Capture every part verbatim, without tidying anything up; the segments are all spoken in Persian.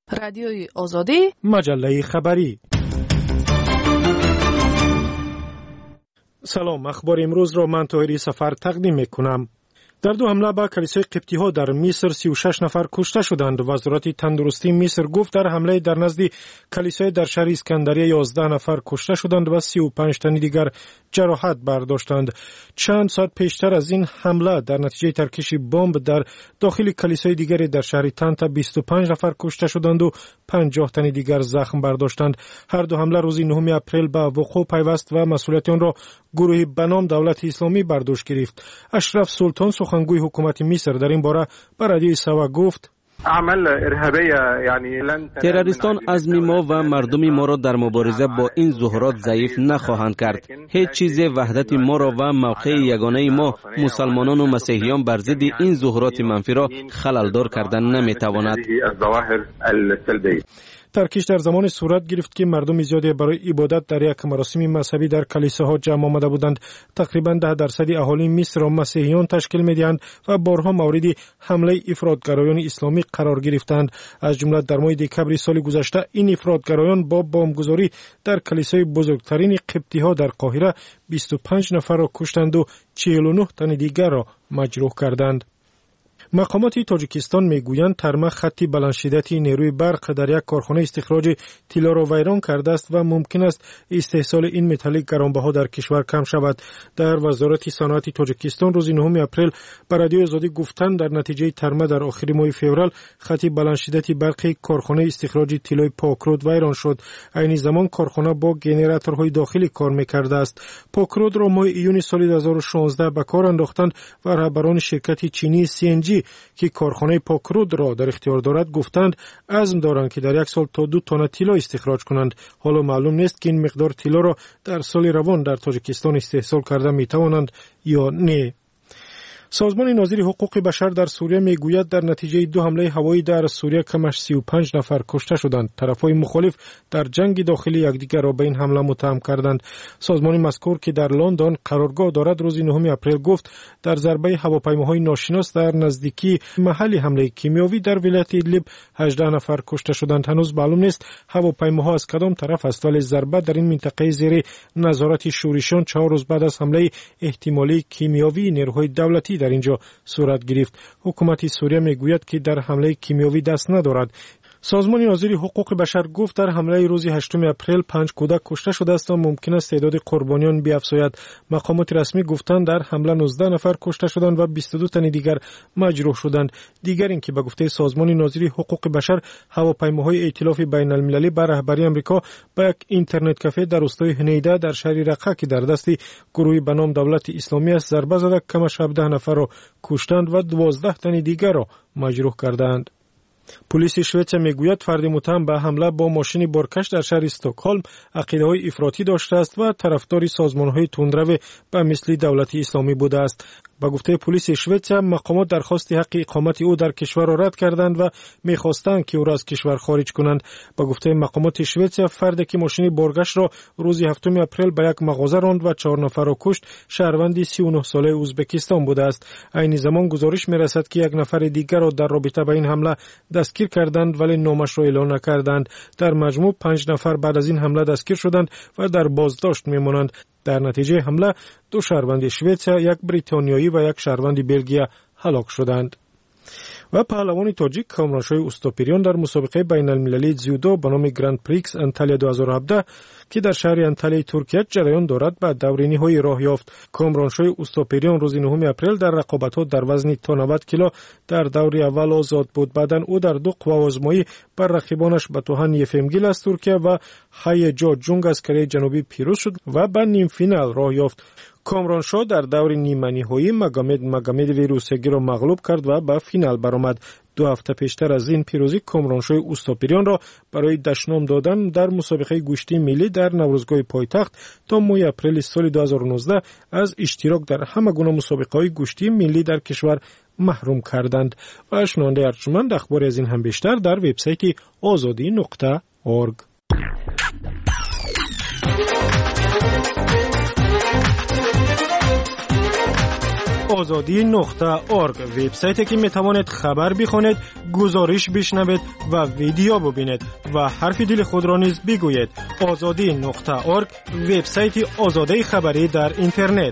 رادیوی آزادی، مجله خبری. سلام، اخبار امروز را من طاهری سفر تقدیم میکنم. در دو حمله به کلیسای قبطی ها در مصر سی و شش نفر کشته شدند. وزارت تندرستی مصر گفت در حمله در نزد کلیسای در شهر اسکندریه یازده نفر کشته شدند و سی و پنج تن دیگر جراحت برداشتند. چند ساعت پیشتر از این حمله در نتیجه ترکش بمب در داخل کلیسای دیگری در شهر طنطا بیست و پنج نفر کشته شدند و پنجاه تن دیگر زخم برداشتند. هر دو حمله روز نهم اپریل به وقوع پیوست و مسئولیت آن را گروهی به نام دولت اسلامی برداشت گرفت. اشرف سلطان سخنگوی حکومت مصر در این باره به رادیوی سوا گفت: تروریستان عزم ما و مردم ما را در مبارزه با این ظهورات ضعیف نخواهند کرد. هیچ چیز وحدت ما را و موقع یگانه ما مسلمانان و مسیحیان بر ضد این ظهورات منفی را خللدار کردن نمیتواند. ترکیش در زمان صورت گرفت که مردم زیادی برای عبادت در یک مراسم مذهبی در کلیساها جمع آمده بودند. تقریبا ده درصد اهالی مصر را مسیحیان تشکیل می‌دهند و بارها مورد حمله افراطگرایان اسلامی قرار گرفتند. از جمله در ماه دکمبر سال گذشته این افراطگرایان با بمبگذاری در کلیسای بزرگترین قبطی‌ها در قاهره بیست و پنج نفر را کشتند و چهل و نه تن دیگر را مجروح کردند. مقامات تاجیکستان میگویند ترمه خطی بلند شدتی نیروی برق در یک کارخانه استخراج طلا را ویران کرده است و ممکن است استحصال این متل گرانبها در کشور کم شود. در وزارت صنعت تاجیکستان روز نهم اپریل به رادیوی آزادی گفتند در نتیجه ترمه در آخر ماه فوریه خطی بلند شدتی برقی کارخانه استخراج طلای پاکرود ویران شد. عین زمان کارخانه با ژنراتورهای داخلی کار میکرده است. پاکرود را ماه ایون سال دو هزار و شانزده به کار انداختند و رهبران شرکت چینی سی ان جی که کارخانه پاکرود را در اختیار دارد گفتند عزم دارند که در یک سال تا دو تن طلا استخراج کنند. حالا معلوم نیست که این مقدار طلا را در سال روان در تاجیکستان استحصال کرده می توانند یا نه. سازمان ناظر حقوق بشر در سوریه میگوید در نتیجه دو حمله هوایی در سوریه کمش سی و پنج نفر کشته شدند. طرفهای مخالف در جنگ داخلی یکدیگر را به این حمله متهم کردند. سازمان مذکور که در لندن قرارگاه دارد روز نهم اپریل گفت در ضربه هواپیماهای ناشناس در نزدیکی محل حمله کیمیاوی در ولایت ایدلب هجده نفر کشته شدند. هنوز معلوم نیست هواپیماها از کدام طرف است، ولی ضربه در این منطقه زیر نظارت شورشیان چهار روز بعد از حمله احتمالی کیمیاوی نیروهای دولتی در اینجا صورت گرفت. حکومت سوریه میگوید که در حمله کیمیاوی دست ندارد. سازمان ناظر حقوق بشر گفت در حمله روز هشتم اپریل پنج کودک کشته شده است و ممکن است تعداد قربانیان بیفزاید. مقامات رسمی گفتند در حمله نوزده نفر کشته شدند و بیست و دو تن دیگر مجروح شدند. دیگر اینکه به گفته سازمان ناظر حقوق بشر هواپیماهای ائتلاف بین المللی به رهبری آمریکا به یک اینترنت کافه در روستای هنیده در شهر رقه که در دست گروهی به نام دولت اسلامی است ضربه زده کمش هفده نفر را کشتند و دوازده تن دیگر را مجروح کردند. پلیس شوئد میگوید فرد متهم به حمله با ماشین بارکش در شهر استکهلم عقیده‌های افراطی داشته است و طرفدار سازمان‌های تندرو به مثل دولت اسلامی بوده است. با گفته پلیس شوئد مقامات درخواست حق اقامت او در کشور را رد کردند و می‌خواستند که او را از کشور خارج کنند. با گفته مقامات شوئد فردی که ماشین بارگشت را روز هفتم اپریل به یک مغازه راند و چهار نفر را کشت شهروند سی و نه ساله ازبکستان بوده است. عین زمان گزارش می‌رسد که یک نفر دیگر را در رابطه با این حمله دستگیر کردند ولی نامش را اعلام نکردند. در مجموع پنج نفر بعد از این حمله دستگیر شدند و در بازداشت می‌مانند. در نتیجه حمله دو شهروند شوئد، یک بریتانیایی و یک شهروند بلژیک هلاک شدند. و پهلوان تاجیک کامرانشاه اوستاپریان در مسابقه بین المللی جودو به نام گراند پریکس انتالیا دو هزار و هفده که در شهر انتالیا ترکیه جریان دارد به دور نهایی راه یافت. کامرانشاه اوستاپریان روز نهم اپریل در رقابت‌ها در وزن تا نود کیلو در دور اول آزاد بود. بعداً او در دو قوا آزمایی بر رقیبانش بتوهان یفمگیل از ترکیه و هایجا جونگ از کره جنوبی پیروز شد و به نیم فینال راه یافت. کامرانشاه در دور نیمه نهایی مگامد مگامدوی روسیه را مغلوب کرد و به فینال برآمد. دو هفته پیشتر از این پیروزی کامرانشاه اوستاپریان را برای دشنام دادن در مسابقه گوشتی ملی در نوروزگاه پایتخت تا ماه اپریل سال دو هزار و نوزده از اشتراک در همه گونه مسابقه‌های گوشتی ملی در کشور محروم کردند. و شنونده ارجمند اخبار از این هم بیشتر در وبسایت آزادی نقطه اورگ. آزادی نقطه اورگ وبسایتی که میتوانید خبر بخونید، گزارش بشنوید و ویدیو ببینید و حرف دل خود را نیز بگویید. آزادی نقطه اورگ وبسایت آزادی خبری در اینترنت.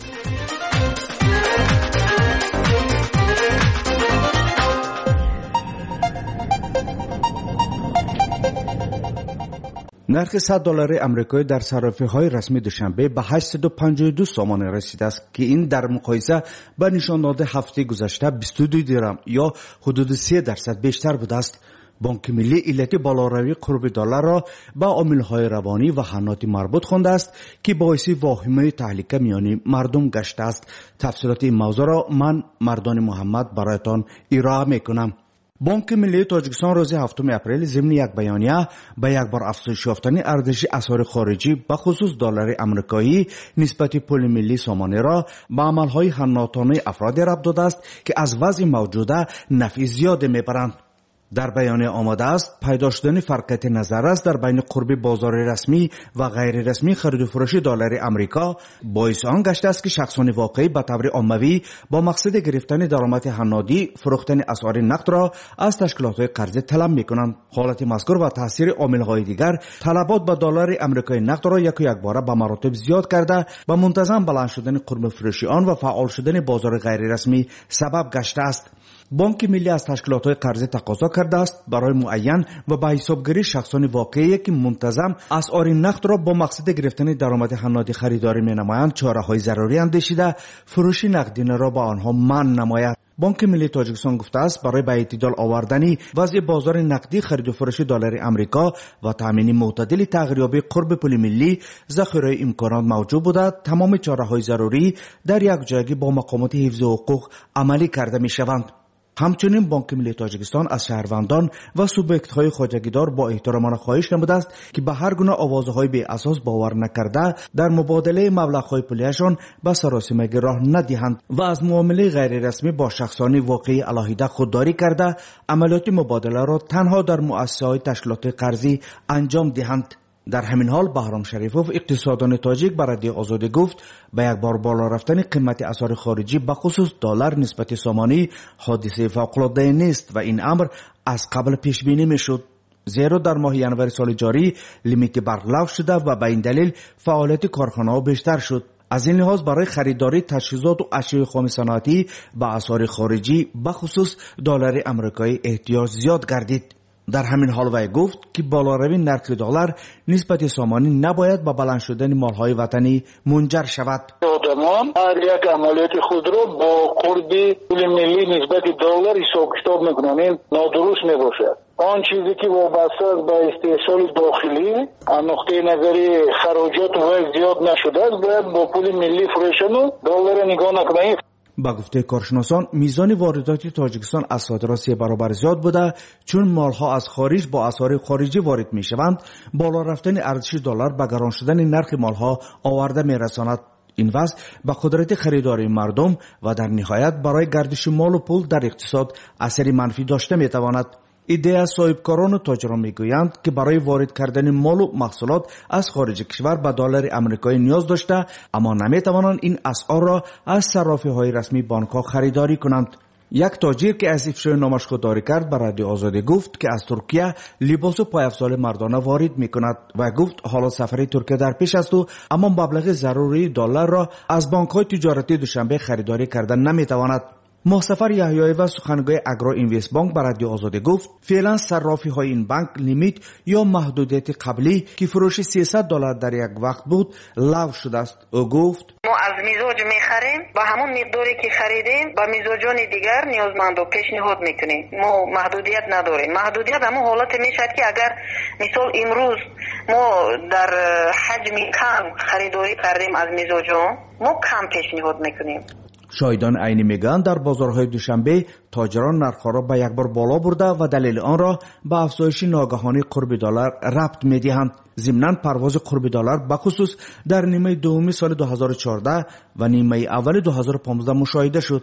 نرخ صد دلار آمریکایی در صرافی‌های رسمی دوشنبه به هشتصد و پنجاه و دو سوم رسیده است که این در مقایسه با نشانات هفته گذشته بیست و دو درم یا حدود سه درصد بیشتر بوده است. بانک ملی علت بالاروی قرب دلار را با عامل‌های روانی و حناتی مربوط خوانده است که باعث واهمه تهلکه میان مردم گشته است. تفصیلات این موضوع را من مردان محمد برایتان ارائه میکنم. بانک ملی تاجیکستان روز هفتم اپریل ضمن یک بیانیه به یک بار افزایش یافتن ارزش اسعار خارجی به خصوص دلار آمریکایی نسبت پول ملی سامانه را به عملهای حناطانه افرادی ربط داده است که از وضع موجوده نفع زیاد میبرند. در بیانیه آمده است پیدا شدن فرقیت نظر است در بین قرب بازار رسمی و غیر رسمی خرید و فروش دلار آمریکا باعث آن گشته است که شخصان واقعی به طور عمومی با مقصد گرفتن درآمد حنادی فروختن اسعار نقد را از تشکیلات قرضه طلب می‌کنند. حالت مذکور و تاثیر عامل‌های دیگر طلبات به دلار آمریکایی نقد را یک و یک باره به مراتب زیاد کرده و منتظم بلند شدن قرب فروشی آن و فعال شدن بازار غیر رسمی سبب گشته است. بانک ملی از تشکیلات قرضه تقاضا کرده است برای معین و به حسابگیری شخصان واقعی که منتظم اسعار نقد را با مقصد گرفتن درآمد حنادی خریداری می‌نمایند چاره‌های ضروری اندیشیده فروش نقدینه را به آنها منع نماید. بانک ملی تاجیکستان گفته است برای به اعتدال آوردن وضع بازار نقدی خرید و فروش دلار آمریکا و تامین معتدل تغییریابی قرب پول ملی ذخیره امکانات موجود بوده تمام چاره‌های ضروری در یک جایگی با مقامات حفظ حقوق عملی کرده می‌شوند. همچنین بانک ملی تاجیکستان از شهروندان و سوبیکت‌های خواجگیدار با احترامانه خواهش نموده است که به هر گونه آوازهای بی اساس باور نکرده در مبادله مبلغ‌های پولیشان به سراسیمگی راه ندهند و از معامله غیر رسمی با شخصان واقعی علیحده خودداری کرده عملیات مبادله را تنها در مؤسسه‌های تشکیلات قرضی انجام دهند. در همین حال بهرام شریفوف اقتصاددان تاجیک به رادیو آزادی گفت به یک بار بالا رفتن قیمت اسعار خارجی به خصوص دلار نسبت سامانی حادثه فوق‌العاده نیست و این امر از قبل پیش بینی میشد، زیرا در ماه ژانویه سال جاری لیمیت برق لغو شده و به این دلیل فعالیت کارخانه‌ها بیشتر شد. از این لحاظ برای خریداری تجهیزات و اشیاء خام صنعتی به اسعار خارجی به خصوص دلار آمریکایی احتیاج زیاد گردید. در همین حال وی گفت که بالاروی نرخ دلار نسبت سامانی نباید با بلند شدن مالهای وطنی منجر شود. آدمان هر یک عملیات خود را با قرب پول ملی نسبت دلار حساب کتاب میکنند. این نادرست میباشد. آن چیزی که وابسته است به استحصال داخلی از نقطه نظری خراجات و زیاد نشده است باید با پول ملی فروشن و دلار نگاه نکنند. با گفته کارشناسان میزان واردات تاجیکستان از صادرات سه برابر زیاد بوده چون مالها از خارج با اسعار خارجی وارد میشوند. بالا رفتن ارزش دلار به گران شدن نرخ مالها آورده میرساند. این وضع به قدرت خریداری مردم و در نهایت برای گردش مال و پول در اقتصاد اثری منفی داشته میتواند. ایده صاحبکاران و تاجران میگویند که برای وارد کردن مال و محصولات از خارج کشور به دلار آمریکایی نیاز داشته اما نمیتوانند این اسعار را از صرافی‌های رسمی بانک‌ها خریداری کنند. یک تاجر که از افشای نامش خودداری کرد به رادیو آزادی گفت که از ترکیه لباس و پایافزار مردانه وارد میکند و گفت حالا سفر ترکیه در پیش است و اما مبلغ ضروری دلار را از بانک‌های تجارتی دوشنبه خریداری کردن نمیتواند. مصطفی یحیایی و سخنگوی اگرو اینوست بانک به رادیو آزادی گفت فعلا صرافی های این بانک لیمیت یا محدودیت قبلی که فروش سیصد دلار در یک وقت بود لغو شده است. او گفت ما از میزاج میخریم با همون مقداری که خریدیم با میزاجان دیگر نیازمند و پیشنهاد میکنیم. ما محدودیت نداریم. محدودیت همون حالت میشد که اگر مثال امروز ما در حجم کم خریداری کردیم از میزاجان ما کم پیشنهاد میکنیم. شاهدان عینی میگویند در بازارهای دوشنبه تاجران نرخ‌ها را به یک بار بالا برده و دلیل آن را به افزایش ناگهانی قرب دلار ربط میدهند. ضمناً پرواز قرب دلار به خصوص در نیمه دوم سال دو هزار و چهارده و نیمه اول دو هزار و پانزده مشاهده شد.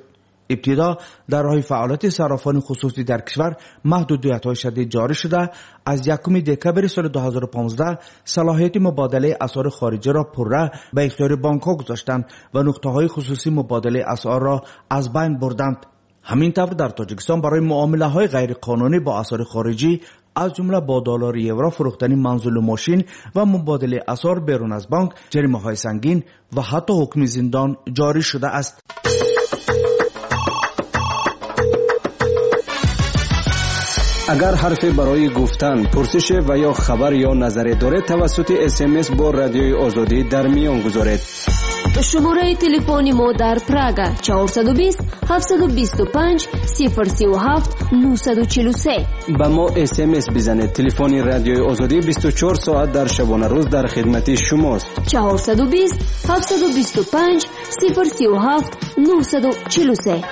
ابتدا در راه فعالیت صرافان خصوصی در کشور محدودیت‌های شدید جاری شده. از یکم دکمبر سال دو هزار و پانزده صلاحیت مبادله اسعار خارجی را پرره به اختیار بانک‌ها گذاشتند و نقطه‌های خصوصی مبادله اسعار را از بین بردند. همین طور در تاجیکستان برای معامله‌های غیر قانونی با اسعار خارجی از جمله با دلار یورو فروختن منزل و ماشین و مبادله اسعار بیرون از بانک جریمه‌های سنگین و حتی حکم زندان جاری شده است. اگر حرفی برای گفتن، پرسش و یا خبر یا نظری دارید توسط اس ام اس با رادیوی آزادی در میان گذارید. شماره تلفن ما در پراگ چهارصد و بیست هفتصد و بیست و پنج صفر سی و هفت نهصد و چهل و سه. با ما اس ام اس بزنید. تلفن رادیوی آزادی بیست و چهار ساعت در شبانه روز در خدمت شماست. چهارصد و بیست هفتصد و بیست و پنج صفر سی و هفت نهصد و چهل و سه.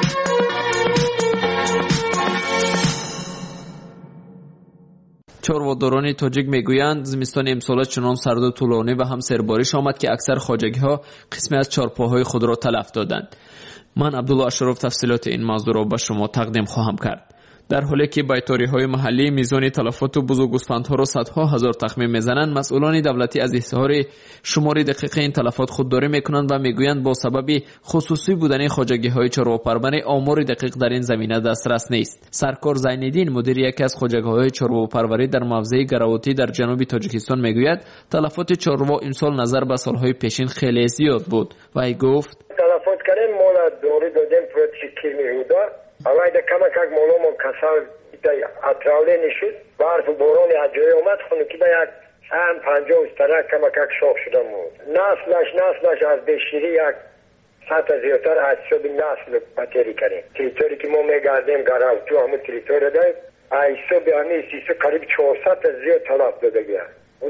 چاره‌داران تاجیک میگویند زمستان امسال چنان سرد و طولانی و هم سربارش آمد که اکثر خواجگی‌ها قسمی از چارپاهای خود را تلف دادند. من عبدالله اشرف تفصیلات این موضوع را به شما تقدیم خواهم کرد. در حالی که بیتاری‌های محلی میزان تلفات و بزرگ گوسفندها را صدها هزار تخمین میزنند، مسئولان دولتی از اظهار شمار دقیق این تلفات خودداری میکنند و میگویند با سبب خصوصی بودن خواجگی‌های چارواپرور آمار دقیق در این زمینه دسترس نیست. سرکار زین‌الدین مدیر یکی از خواجگی‌های چارواپروری در موضع گراوتی در جنوب تاجیکستان میگوید تلفات چاروا امسال نظر به سالهای پیشین خیلی زیاد بود و ای گفت تلفات کردن مال دوری دادن پروتکل میودا اما ایده کما کک مولوم و کسال اطراوله نشد برف و باران عجایی اومد خونو که با یک هم پنجاه استره کما کک شاخ شده مود نسلش نسلش از بشیری یک سطح زیادتر از شد نسل پتری کردیم تریتوری که ما میگردیم گراو تو همون تریتوری داریم ایسا به همین سیسو قریب چهارصد زیاد تلف داده گرد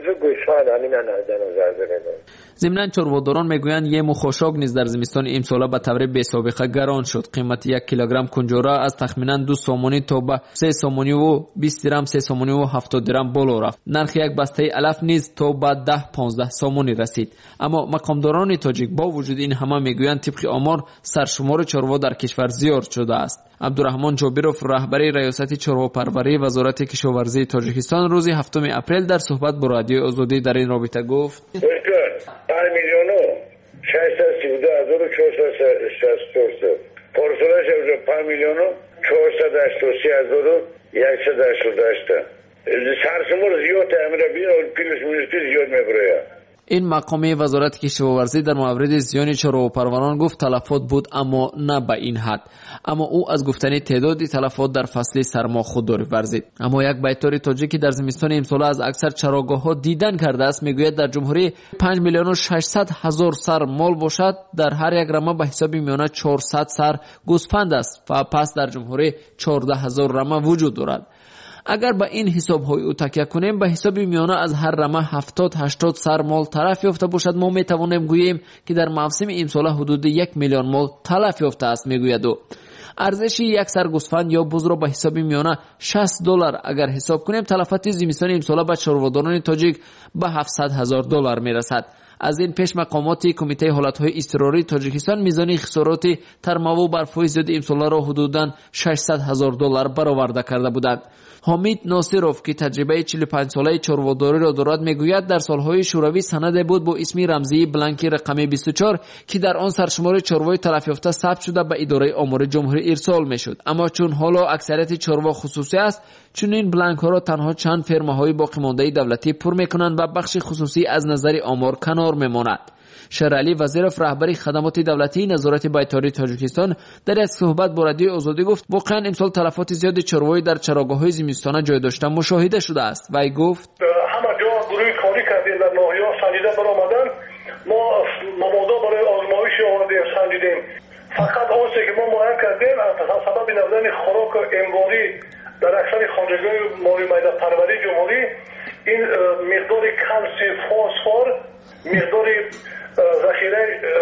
ضمناً چاره‌داران میگویند یه مخاشاک نیز در زمستان امسال به طور بی سابقه گران شد. قیمت یک کیلوگرم کنجوره از تخمیناً دو سومونی تا به سه سومونی و بیست درم، سه سومونی و هفتاد درم بالا رفت. نرخ یک بسته علف نیز تا به ده پانزده سومونی رسید. اما مقامداران تاجیک با وجود این همه میگویند طبق آمار سرشمار چاروا در کشور زیاد شده است. عبدالرحمن جابیروف رهبر ریاست چارواپروری وزارت کشاورزی تاجیکستان روز هفتم اپریل در صحبت با رادیو آزادی در این رابطه گفت پنج میلیون و ششصد و سی و دو هزار و چهارصد و شصت و چهار پارسالش پنج میلیون و چهارصد و هشتاد و سه هزار و صد و هشتاد و هشت سرشمار زیاد امیر بین و پیلش منیستی زیاد میبره. این مقام وزارت کشاورزی در مورد زیان چارواپروران گفت تلفات بود اما نه به این حد. اما او از گفتن تعداد تلفات در فصل سرما خودداری ورزید. اما یک بیتار تاجیکی در زمستان امسال از اکثر چراگاه‌ها دیدن کرده است میگوید در جمهوری پنج میلیون و ششصد هزار سر مال باشد، در هر یک رمه به حساب میانه چهارصد سر گوسفند است و پس در جمهوری چهارده هزار رمه وجود دارد. اگر به این حساب های او تکیه کنیم به حساب میانه از هر رمه هفتاد هشتاد سر مال تلف یافته باشد، ما می توانیم گوییم که در موسم امسال حدود یک میلیون مال تلف یافته است. میگوید او ارزش یک سر گوسفند یا بز را به حساب میانه شصت دلار اگر حساب کنیم تلفات زمستان امسال به چاره‌داران تاجیک به هفتصد هزار دلار میرسد. از این پیش مقامات کمیته حالتهای اضطراری تاجیکستان میزان خسارات ترمه و برفهای زیاد امسال را حدوداً ششصد هزار دلار برآورده کرده بودند. حمید ناصروف که تجربه چهل و پنج ساله چاره‌داری را دارد میگوید در سالهای شوروی سند بود با اسم رمزی بلانک رقم بیست و چهار که در آن سرشمار چاروای تلف یافته ثبت شده به اداره آمار جمهوری ارسال میشد. اما چون حالا اکثریت چاروا خصوصی است، چون این بلانک ها را تنها چند فرماهای باقی مانده دولتی پر میکنند و بخش خصوصی از نظر آمار کنار میماند. شرعلی وزیرف رهبر خدمات دولتی نظارت بیتاری تاجیکستان در یک صحبت با رادیو آزادی گفت واقعا امسال تلفات زیاد چاره‌ای در چراگاه‌های زمستانه جای داشتن مشاهده شده است و ای گفت همه جا گروه کاری کردیم در ناحیه‌ها سنجیده برآمدن، ما نمودا برای آزمایش آوردیم سنجیدیم، فقط آنچه که ما معاین کردیم از سبب نبودن خوراک انباری در اکثر خانجگاه مالی میده پروری جمهوری این مقدار کلسیم فسفر مقدار ذخیره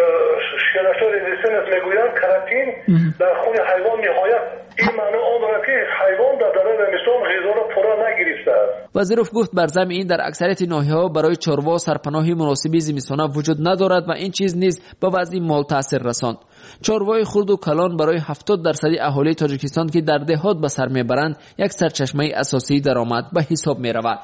شناسا رزیستنس میگویند کراتین در خون حیوان نهایت این معنی آن دارد که حیوان در دوران زمستان غذا را پورا نگرفته است. وزیروف گفت بر ضمن این در اکثریت ناحیه‌ها برای چاروا سرپناهی مناسبی زمستانه وجود ندارد و این چیز نیز به وضع مال تاثیر رساند. چاروای خرد و کلان برای هفتاد درصد اهالی تاجیکستان که در دهات به سر میبرند یک سرچشمه اساسی درآمد به حساب میرود.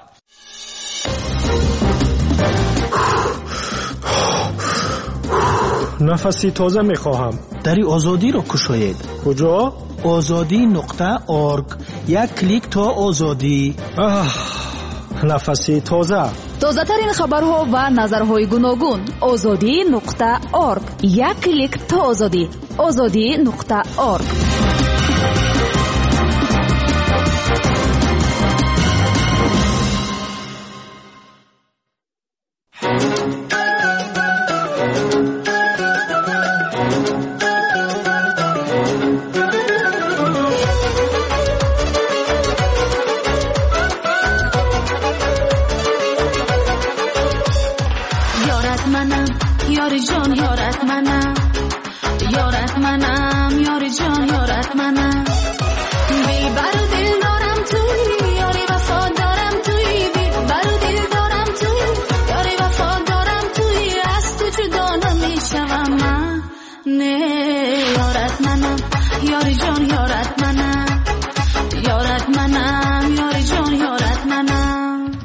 نفسی تازه میخواهم. دری آزادی را کشاید. کجا؟ آزادی نقطه آرگ. یک کلیک تا آزادی. آه، نفسی تازه. تازه ترین خبرها و نظرهای گوناگون. آزادی نقطه آرگ. یک کلیک تا آزادی. آزادی نقطه آرگ. یاری جان یارت منم، یارت منم، یاری جان یارت منم. بی بر و دل دارم توی، یاری وفا دارم توی. بی بر و دل دارم توی، یاری وفا دارم توی. از تو جدا نمیشوم من، نه یارت منم، یاری جان یارت منم، یارت منم، یاری جان یارت منم.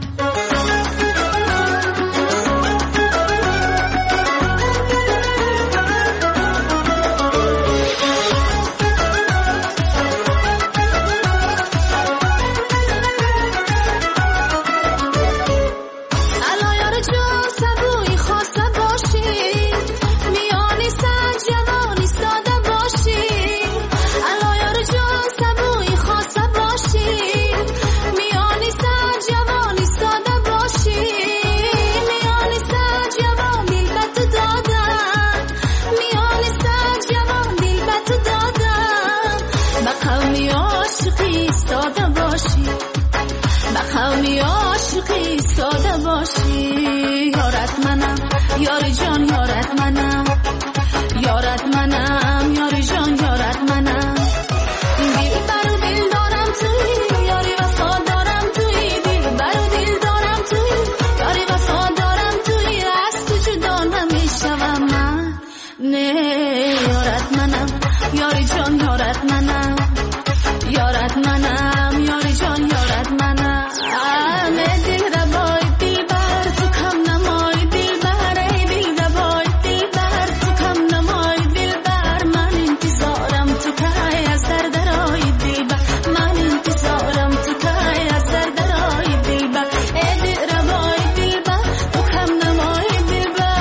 یاری جان یارت منم، یارت منم، یاری جان یارت منم. دل بر و دل دارم توی، یاری وفا دارم توی. دل بر و دل دارم توی، یاری وفا دارم توی. از تو جدا نمیشوم من، نه یارت منم، یاری جان یارت منم، یارت منم، یاری جان یارت منم. آمه دل ربای دل بر تو کم نمای دل بر. ای دل ربای دل بر تو کم نمای دل بر. من انتظارم تو که از در درای دل بر. من انتظارم تو که از در درای دل بر. ای دل ربای دل بر تو کم نمای دل بر.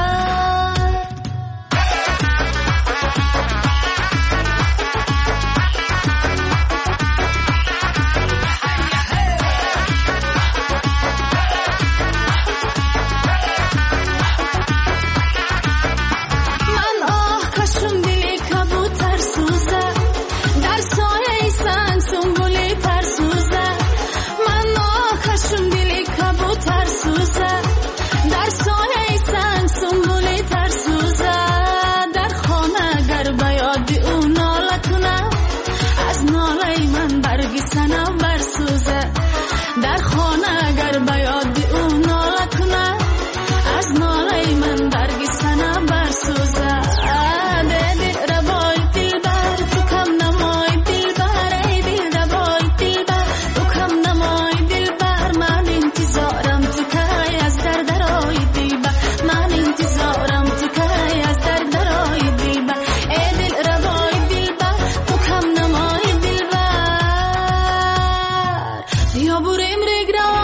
در خانه اگر بیاد اون ناله کنه، از ناله من برگ سنم برسوزه. دل ربای دل بر تو کم نمای دل بر. ای دل ربای دل بر تو کم نمای دل بر. من انتظارم تو که از در درای دل بر. من انتظارم تو که از در درای دل بر. ای دل ربای دل بر تو کم نمای دل بر. یا بریم رگرا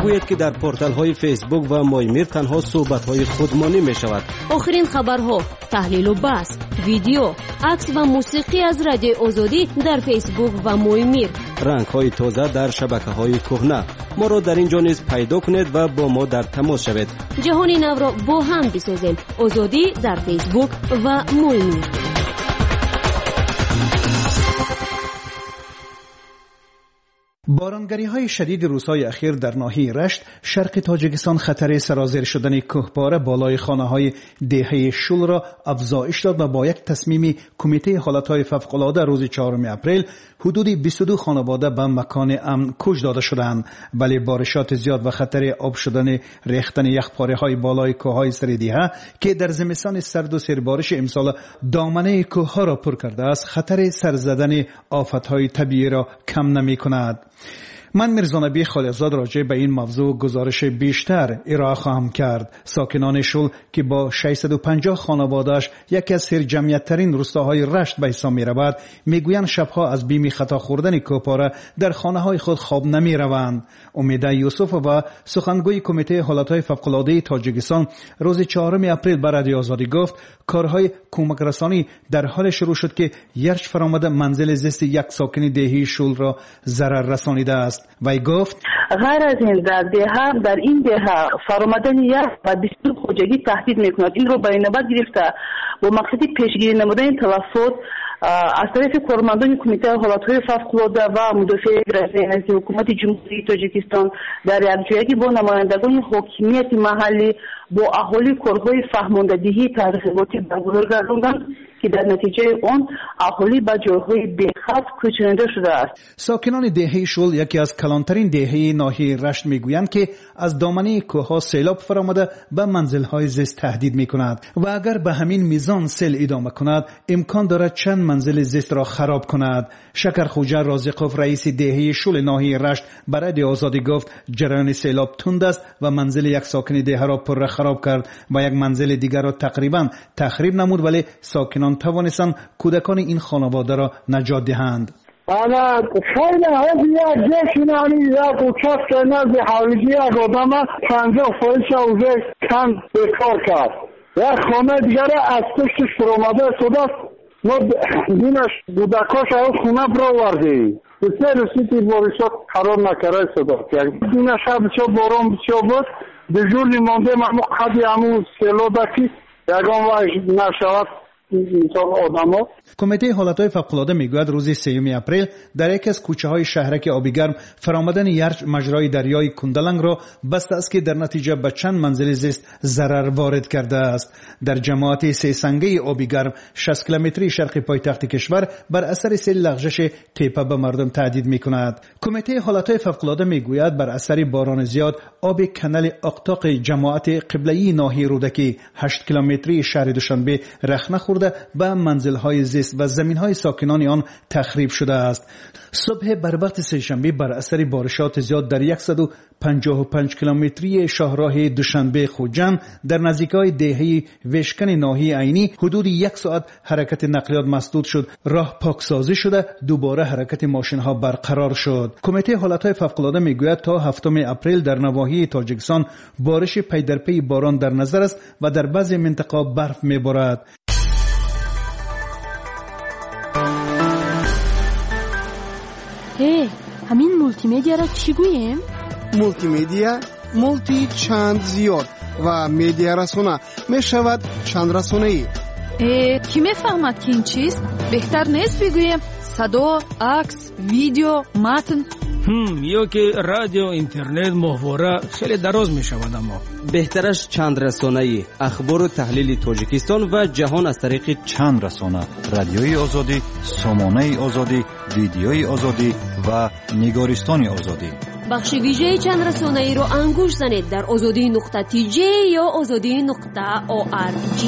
میگوید که در پورتال های فیسبوک و مایمیر تنها صحبت های خودمانی می شود. آخرین خبرها، تحلیل و بحث، ویدیو، عکس و موسیقی از رادیو آزادی در فیسبوک و مایمیر. رنگ های تازه در شبکه های کهنه. ما را در اینجا نیز پیدا کنید و با ما در تماس شوید. جهانی نو را با هم بسازیم. آزادی در فیسبوک و مایمیر. بارانگری های شدید روزهای اخیر در ناحیه رشت شرق تاجیکستان خطر سرازیر شدن کوهپاره بالای خانه های دهه شول را افزایش داد و با یک تصمیم کمیته حالتهای فوق‌العاده روز چهارم اپریل حدود بیست و دو خانواده به مکان امن کوچ داده شدند. ولی بارشات زیاد و خطر آب شدن ریختن یخپاره های بالای کوههای سردیه که در زمستان سرد و سربارش امسال دامنه کوه ها را پر کرده است خطر سرزدن آفتهای طبیعی را کم نمی کند. من میرزا نبی خالقزاد راجع به این موضوع گزارش بیشتر ارائه خواهم کرد. ساکنان شول که با ششصد و پنجاه خانواده‌اش یکی از سرجمعیت‌ترین روستاهای رشت به حساب می‌رود، میگویند شبها از بیم خطا خوردن کوهپاره در خانه‌های خود خواب نمی‌روند. امیده یوسف و سخنگوی کمیته حالتهای فوق‌العاده تاجیکستان روز چهارم اپریل به رادیو آزادی گفت کارهای کمک رسانی در حال شروع شد که یرش فرآمده منزل زیست یک ساکن دهی شول را ضرر رسانیده است. وی گفت غیر از این در دهه در این دهه فرآمدن یخ و بسیار خوجگی تهدید میکند. این رو به نوبت گرفته با مقصد پیشگیری نمودن تلفات از طرف کارمندان کمیته حالتهای فوق‌العاده و مدافع رسمی از حکومت جمهوری تاجیکستان در یکجایی با نمایندگان حاکمیت محلی با اهالی کارهای فهماندهی تحقیقاتی برگزار گرداندند که در نتیجه آن اهالی به جاهای بی‌خوف کوچنده شده است. ساکنان دهه شول یکی از کلانترین دهه ناحیه رشت میگویند که از دامنه کوه‌ها سیلاب فرآمده به منزل‌های زیست تهدید می‌کند و اگر به همین میزان سیل ادامه کند امکان دارد چند منزل زیست را خراب کند. شکرخوجه رازقوف رئیس دهه شول ناحیه رشت برای آزادی گفت جریان سیلاب تند است و منزل یک ساکن دهه را پر خراب کرد و یک منزل دیگر را تقریبا تخریب نمود، ولی ساکنان توانستند کودکان این خانواده را نجات دهند. اما خیلی از یک جشنانی یک اوچت که نزد حالگی یک آدم پنجاه فایل شوزه کم بکار کرد. یک خانه دیگر از پشتش فرامده شده است. ما دینش بودکاش از خونه برا وردیم. بسیار رسیدی بارشات قرار نکرده شده. دینش ها بسیار باران بسیار بود. به جوری مانده ما قدی همون سیلابکی یکان وحش نشود. کمیته حالتهای فوق‌العاده میگوید روز سوم اپریل در یکی از کوچه های شهرک آبی گرم فرآمدن یرچ مجرای دریای کندلنگ را بسته است که در نتیجه به چند منزل زیست ضرر وارد کرده است. در جماعت سه سنگه آبی گرم شصت کیلومتری شرق پایتخت کشور بر اثر سیل لغزش تپه به مردم تهدید میکند. کمیته حالتهای فوق‌العاده میگوید بر اثر باران زیاد آب کانال اقتاق جماعت قبله‌ای ناحیه رودکی هشت کیلومتری شهر دوشنبه رخنه خورده به منزل‌های زیست و زمین‌های ساکنان آن تخریب شده است. صبح بر وقت سه‌شنبه بر اثر بارشات زیاد در صد و پنجاه و پنج کیلومتری شاهراه دوشنبه خوجان در نزدیکای دهه وشکن ناحیه عینی حدود یک ساعت حرکت نقلیات مسدود شد. راه پاکسازی شده، دوباره حرکت ماشین‌ها برقرار شد. کمیته حالتهای فوق‌العاده میگوید تا هفتم اپریل در نواحی تاجیکستان بارش پی در پی باران در نظر است و در بعضی مناطق برف میبارد. هی همین مولتی مدیا را چی گوییم؟ مولتی مدیا مولتی چند زیاد و مدیا رسانه می شود چند رسانه ای. کی می فهمد که این چیست؟ بهتر نیست بگوییم صدا، عکس، ویدیو، متن؟ هم یا که رادیو، اینترنت، محوره خیلی دراز می شود. اما بهترش چند رسانه‌ای اخبار و تحلیل تاجیکستان و جهان از طریق چند رسانه: رادیوی آزادی، سامانه آزادی، ویدیوی آزادی و نگارستان آزادی. بخش ویژه چند رسانه‌ای رو انگوش زنید در آزادی نقطه تی جی یا آزادی نقطه او آر جی.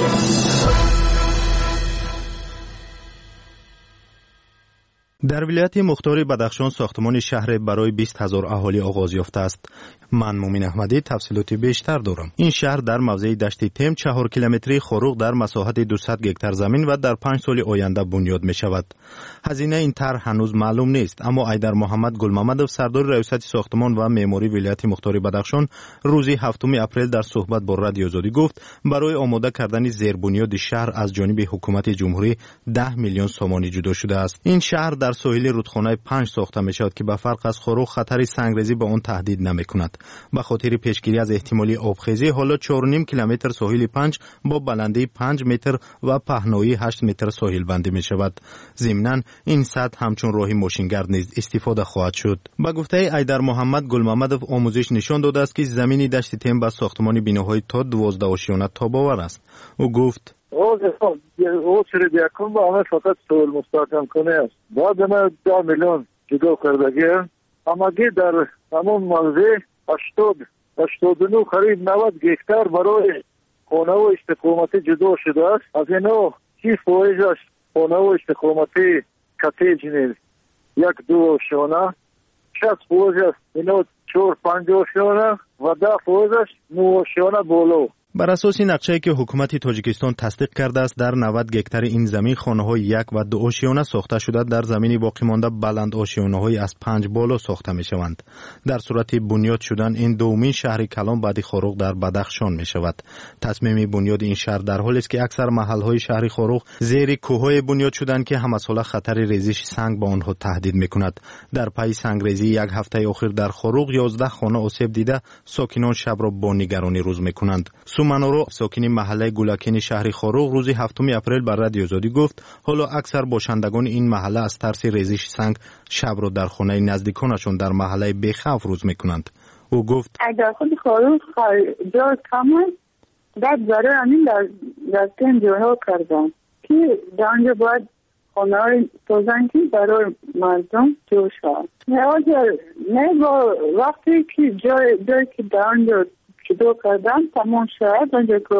در ولایت مختار بدخشان ساختمان شهر برای بیست هزار اهالی آغاز یافته است. من مومین احمدی تفصیلات بیشتر دارم. این شهر در موضع دشت تیم چهار کیلومتری خروق در مساحت دویست گکتار زمین و در پنج سال آینده بنیاد می شود. هزینه این طرح هنوز معلوم نیست، اما ایدر محمد گلمحمدov سردار ریاست ساختمان و معماری ولایت مختار بدخشان روز هفتم اپریل در صحبت با رادیو آزادی گفت برای آماده کردن زیربنیاد شهر از جانب حکومت جمهوری ده میلیون سومانی جدا شده است. این شهر در ساحل رودخانه پنج ساخته می شود که به فرق از خروق خطر سنگریزی به آن تهدید نمی کند. به خاطر پیشگیری از احتمالی آبخیزی حالا چهار و نیم کیلومتر ساحل پنج با بلندی پنج متر و پهنایی هشت متر ساحل بندی می شود. ضمناً این سطح همچون راه ماشینگرد نیز استفاده خواهد شد. با گفته ایدر محمد گلمحمدov آموزش نشان داده است که زمین دشت تیم با ساختمان بیناهای تا دوازده آشیانه تاباور است. او گفت او سری دیکن با همه فقط سوال مستحکم کنه است. بعد ما ده میلیون جدا کردگی همگی در همون موضع هشتاد هشتاد و نه قریب نود گکتار برای خانه و استقامتی جدا شده است. از اینو سی فایزش خانه و استقامتی کاتیج نیز یک دو آشیانه، شصت فایزش اینو چهار پنج آشیانه و ده فایزش نو آشیانه بالا. بر اساس نقشه‌ای که حکومت تاجیکستان تصدیق کرده است در نود گکتار این زمین خانه‌های یک و دو آشیانه ساخته شده، در زمین باقی مانده بلند آشیانه‌های از پنج بالا ساخته می‌شوند. در صورت بنیاد شدن این دومین شهر کلان بعد خروق در بدخشان می‌شود. تصمیم بنیاد این شهر در حالی است که اکثر محل‌های شهر خروق زیر کوه‌های بنیاد شدند که همساله خطر ریزش سنگ به آنها تهدید می‌کند. در پی سنگریزی یک هفته اخیر در خروق یازده خانه آسیب دیده، ساکنان شب را با نگرانی روز می‌کنند. منورو ساکن محله گولاکین شهر خروق روز هفتم اپریل بر رادیو آزادی گفت حالا اکثر باشندگان این محله از ترس ریزش سنگ شب را در خانه نزدیکانشان در محله بی‌خوف روز میکنند. او گفت اگر خود خروق جا کم بعد برای همین در دستین جاها کردن که دانجا باید خانه های سازن که برای مردم جو شد. نه با وقتی که جای جای که دانجا جدا کردن تمام شد اونجا که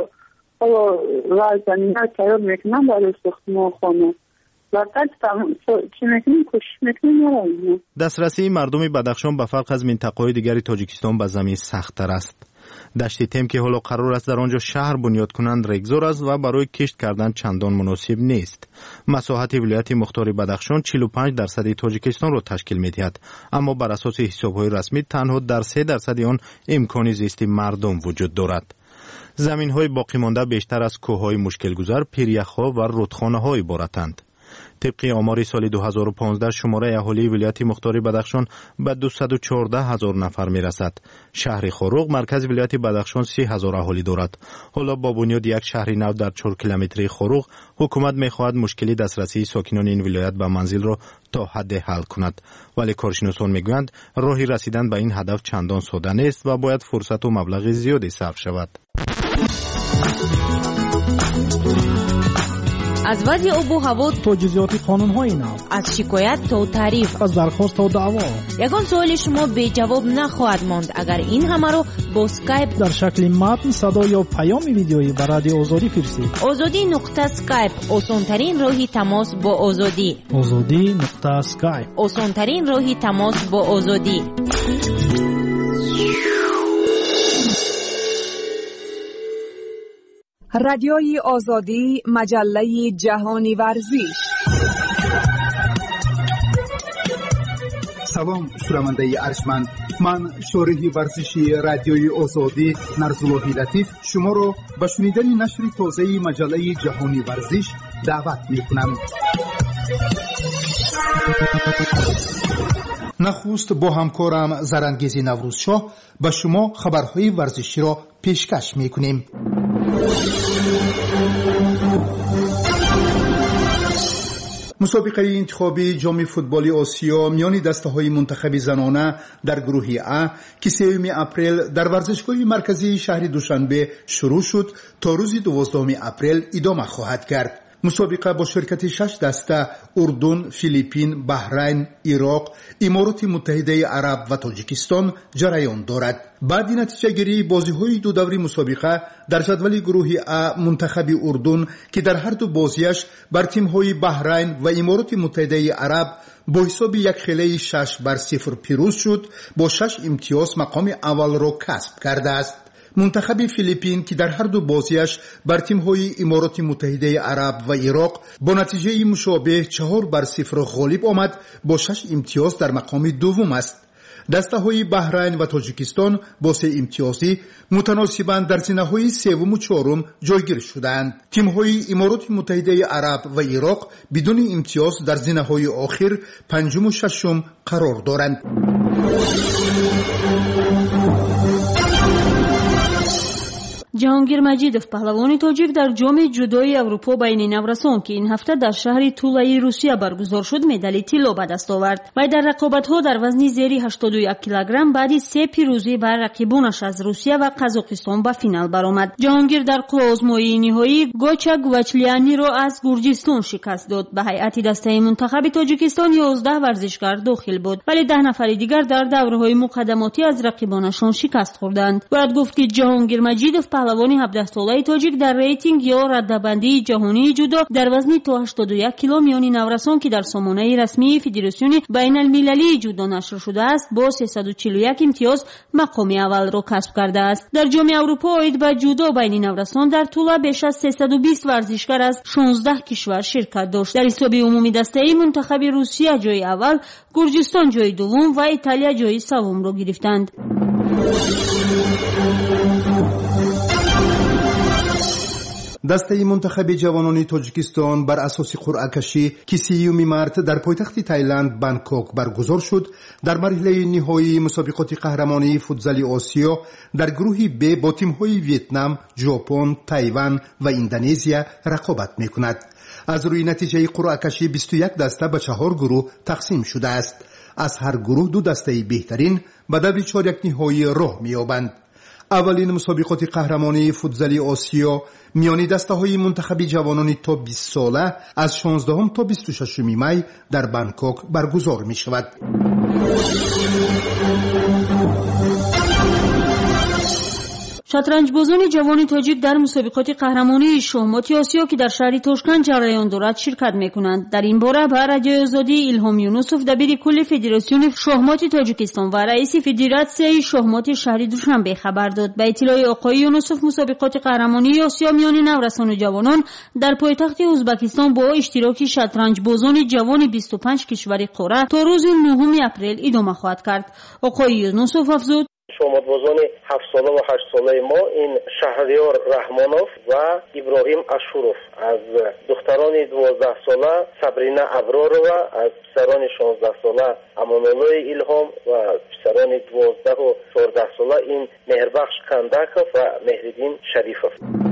رای زمین ها تیار میکنن برای ساختمان خانه وقت چی میکنیم کشش میکنیم. دسترسی مردم بدخشان به فرق از منطقه‌های دیگری تاجیکستان به زمین سخت‌تر است. دشت تیم که حالا قرار است در آنجا شهر بنیاد کنند رگزار است و برای کشت کردن چندان مناسب نیست. مساحت ولایت مختار بدخشان چهل و پنج درصد تاجیکستان را تشکیل می‌دهد، اما بر اساس حساب‌های رسمی تنها در سه درصد آن امکان زیست مردم وجود دارد. زمین‌های باقی مانده بیشتر از کوه‌های مشکل‌گذار، پیریخ‌ها و رودخانه‌ها عبارتند. طبق آمار سال دو هزار و پانزده شماره اهالی ولایت مختار بدخشان به دویست و چهارده هزار نفر میرسد. شهر خروق مرکز ولایت بدخشان سی هزار اهالی دارد. حالا با بنیاد یک شهر نو در چهار کیلومتری خروق حکومت میخواهد مشکلی دسترسی ساکنان این ولایت به منزل را تا حد حل کند، ولی کارشناسان میگویند راهی رسیدن به این هدف چندان ساده نیست و باید فرصت و مبلغ زیادی صرف شود. از وضع آب و هوا تا جزئیات قانون‌های نو، از شکایت تا تعریف، از درخواست تا دعوا، یگان سوال شما بی جواب نخواهد ماند اگر این همه رو با اسکایپ در شکل متن، صدا یا پیام ویدیویی به رادیو آزادی فرستید. آزادی نقطه اسکایپ آسان‌ترین راهی تماس با آزادی. آزادی نقطه اسکایپ آسان‌ترین راهی تماس با آزادی. رادیوی آزادی، مجله جهانی ورزش. سلام شنونده ارجمند، من شارح ورزشی رادیوی آزادی نرزاللهی لطیف شما را به شنیدن نشر تازه مجله جهانی ورزش دعوت می‌کنم. نخست با همکارم زرنگیزی نوروزشاه به شما خبرهای ورزشی را پیشکش می‌کنیم. مسابقه انتخابی جام فوتبال آسیا میان دسته‌های منتخب زنانه در گروه ا که سوم اپریل در ورزشگاه مرکزی شهر دوشنبه شروع شد تا روز دوازدهم اپریل ادامه خواهد کرد. مسابقه با شرکت شش دسته اردن، فیلیپین، بحرین، عراق، امارات متحده عرب و تاجیکستان جریان دارد. بعد نتیجه گیری بازی های دو دوری مسابقه در جدول گروه ا منتخب اردن که در هر دو بازیش بر تیم های بحرین و امارات متحده عرب با حساب یک خیلی شش بر صفر پیروز شد، با شش امتیاز مقام اول را کسب کرده است. منتخب فیلیپین که در هر دو بازیش بر تیم‌های امارات متحده عرب و عراق با نتیجه مشابه چهار بر صفر غالب آمد، با شش امتیاز در مقام دوم است. دسته های بحرین و تاجیکستان با سه امتیازی متناسباً در زینه‌های سوم و چهارم جایگیر شدند. تیم‌های امارات متحده عرب و عراق بدون امتیاز در زینه‌های آخر پنجم و ششم قرار دارند. ҷаҳонгир маҷидов паҳлавони тоҷик дар ҷоми ҷудои аврупо байни наврасон ки ин ҳафта дар шаҳри тулаи русия баргузор шуд медали тилло ба даст овард. вай дар рақобатҳо дар вазни зери ҳаштоду як килограмм баъди се пирӯзӣ бар рақибонаш аз русия ва қазоқистон ба финал баромад. ҷаҳонгир дар қулоозмоии ниҳоӣ гоча гувачлияниро аз гурҷистон шикаст дод. ба ҳайати дастаи мунтахаби тоҷикистон ёздаҳ варзишгар дохил буд, вале даҳ нафари дигар дар давраҳои муқаддамотӣ аз рақибонашон шикаст хӯрданд. бояд гуфт ки ҷаҳонгир маҷидов паҳлавони ҳабдаҳсолаи тоҷик дар рейтинг ё раддабандии ҷаҳонии ҷудо дар вазни то ҳаштоду як кило миёни наврасон ки дар сомонаи расмии федератсиони байналмилалии ҷудо нашр шудааст бо сесаду чилу як имтиёз мақоми аввалро касб кардааст. дар ҷоми аврупо оид ба ҷудо байни наврасон дар тула беш аз сесаду бист варзишгар аз шонздаҳ кишвар ширкат дошт. дар ҳисоби умумӣ дастаи мунтахаби русия ҷои аввал, гурҷистон ҷои дуввум ва италия ҷои саввумро гирифтанд. дастаи мунтахаби ҷавонони тоҷикистон бар асоси қуръакашӣ ки сеюми март дар пойтахти Тайланд Бангкок баргузор шуд, дар марҳилаи ниҳоии мусобиқоти қаҳрамонии футзали Осиё дар гурӯҳи Б бо тимҳои Вьетнам, Ҷопон, Тайван ва Индонезия рақобат мекунад. аз рӯи натиҷаи қуръакашӣ бисту як даста ба чаҳор гурӯҳ тақсим шудааст. аз ҳар гурӯҳ ду дастаи беҳтарин ба даври чорякниҳоӣ роҳ меёбанд. аввалин мусобиқоти қаҳрамонии футзали Осиё миёни дастаҳои мунтахаби ҷавонони то бист сола аз шонздаҳум то бисту шашуми май дар Бангкок баргузор мешавад. шатранҷбозони ҷавони тоҷик дар мусобиқоти қаҳрамонии шоҳмоти Осиё ки дар шаҳри Тошканд ҷараён дорад ширкат мекунанд. дар ин бора ба Радиои Озодӣ Илҳом Юнусов, дабири кулли Федератсиони шоҳмоти Тоҷикистон ва раиси Федератсияи шоҳмоти шаҳри Душанбе хабар дод. ба иттилои оқои Юнусов, мусобиқоти қаҳрамонии Осиё миёни наврасону ҷавонон дар пойтахти Ӯзбекистон бо иштироки шатранҷбозони ҷавони бисту панҷ кишвари қора то рӯзи нӯҳуми апрел идома хоҳад кард. оқои Юнусов афзуд: шоҳмотбозони ҳафтсола ва ҳаштсолаи мо ин Шаҳриёр Раҳмонов ва Иброҳим Ашуров, аз духтарони дувоздаҳсола Сабрина Абророва, аз писарони шонздаҳсола Амонуллои Илҳом ва писарони дувоздаҳу чордаҳсола ин Меҳрбахш Кандаков ва Меҳриддин Шарифов.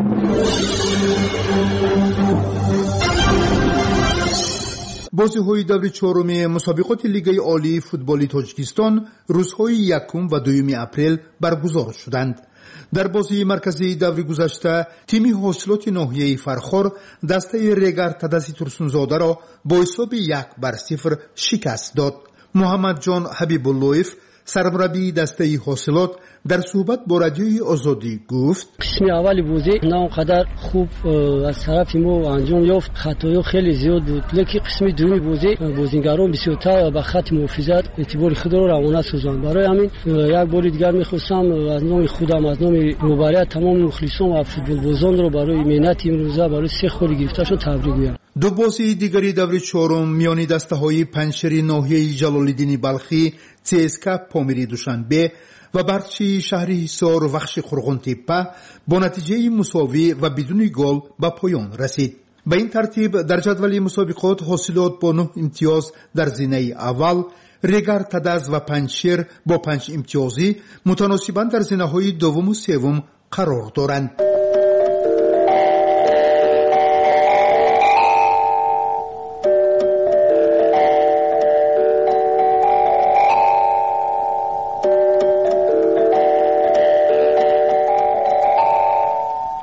бозиҳои даври чоруми мусобиқоти Лигаи олии футболи Тоҷикистон рӯзҳои якум ва дуюми апрел баргузор шуданд. дар бозии марказии даври гузашта тими ҳосилоти ноҳияи Фархор дастаи Регар Тадази Турсунзодаро бо ҳисоби як бар сифр шикаст дод. Муҳаммадҷон Ҳабибуллоев, сармураббии дастаи ҳосилот, дар суҳбат бо Радиои Озодӣ гуфт: қисми аввали бозӣ на он қадар хуб аз тарафи мо анҷом ёфт, хатоё хеле зиёд буд, лекин қисми дуюми бозӣ бозингарон бисёртар ба хати муҳофизат эътибори худро равона созанд. барои ҳамин як бори дигар мехостам аз номи худам, аз номи мубарияи тамоми мухлисон ва футболбозонро барои меҳнати имрӯза барои се холи гирифташон табрик гӯям. ду бозии дигари даври чорум миёни дастаҳои панҷшери ноҳияи Ҷалолиддини Балхӣ, ЦСКА Помири Душанбе ва Барчии шаҳри Ҳисор Вахши Қурғунтеппа бо натиҷаи мусовӣ ва бидуни гол ба поён расид. ба ин тартиб дар ҷадвали мусобиқот ҳосилот бо нӯҳ имтиёз дар зинаи аввал, Регар Тадаз ва Панҷшер бо панҷ имтиёзӣ мутаносибан дар зинаҳои дуввуму севум қарор доранд.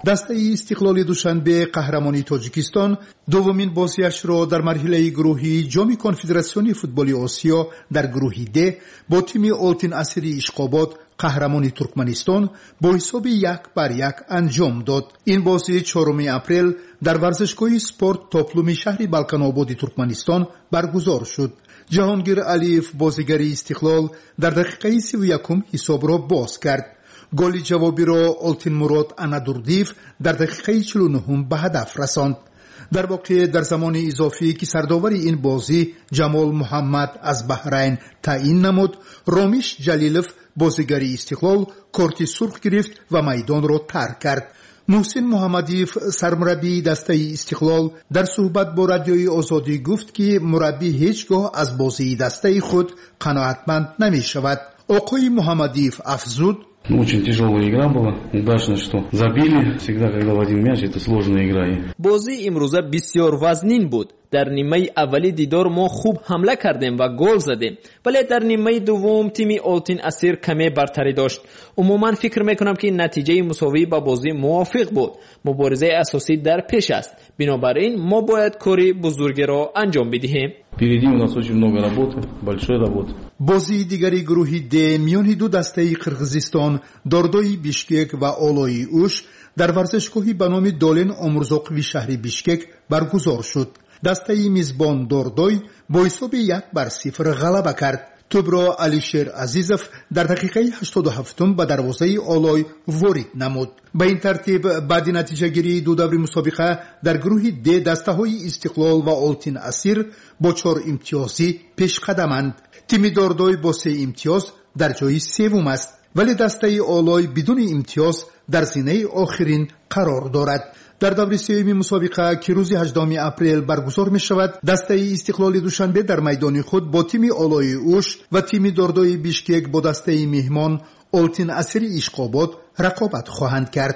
дастаи истиқлоли душанбе қаҳрамони тоҷикистон дуввумин бозиашро дар марҳилаи гурӯҳии ҷоми конфедератсиони футболи осиё дар гурӯҳи д бо тими олтин асири ишқобод қаҳрамони туркманистон бо ҳисоби як бар як анҷом дод. ин бозӣ чорум апрел дар варзишгоҳи спорт топлуми шаҳри балканободи туркманистон баргузор шуд. ҷаҳонгир алиев бозигари истиқлол дар дақиқаи сиву якум ҳисобро боз кард. голи ҷавобиро олтинмурод анадурдиев дар дақиқаи чилу нуҳум ба ҳадаф расонд. дар воқеъ дар замони изофӣ ки сардовари ин бозӣ ҷамол муҳаммад аз баҳрайн таъин намуд, ромиш ҷалилов бозигари истиқлол корти сурх гирифт ва майдонро тарк кард. муҳсин муҳаммадиев сармураббии дастаи истиқлол дар суҳбат бо радиои озодӣ гуфт ки мураббӣ ҳеҷ гоҳ аз бозии дастаи худ қаноатманд намешавад. оқои муҳаммадиев афзуд: Очень тяжелая игра была. Удачно, что забили. Всегда, когда в один мяч, это сложная игра. бозии имрӯза бисёр вазнин буд. дар нимаи аввали дидор мо хуб ҳамла кардем ва гол задем, вале дар нимаи дуввум тими олтин асир каме бартарӣ дошт. умуман фикр мекунам ки натиҷаи мусовӣ ба бозӣ мувофиқ буд. муборизаи асосӣ дар пеш аст. бинобар ин мо бояд кори бузургеро анҷом бидиҳем. Впереди у нас очень много работы, большой работы. бозии дигари гурӯҳи д миёни ду дастаи қирғизистон, дордои бишкек ва олои уш дар варзишгоҳи ба номи долен омурзоқиви шаҳри бишкек баргузор шуд. дастаи мизбон дордой бо ҳисоби як бар сифр ғалаба кард. тӯбро алишер азизов дар дақиқаи ҳаштоду ҳафтум ба дарвозаи олой ворид намуд. ба ин тартиб баъди натиҷагирии ду даври мусобиқа дар гурӯҳи д дастаҳои истиқлол ва олтин асир бо чор имтиёзӣ пешқадаманд. тими дордой бо се имтиёз дар ҷои севум аст, вале дастаи олой бидуни имтиёз дар зинаи охирин қарор дорад. дар даври сеюми мусобиқа ки рӯзи ҳаждуҳуми апрел баргузор мешавад, дастаи истиқлоли душанбе дар майдони худ бо тими олои уш ва тими дордои бишкек бо дастаи меҳмон олтин асири ишқобод рақобат хоҳанд кард.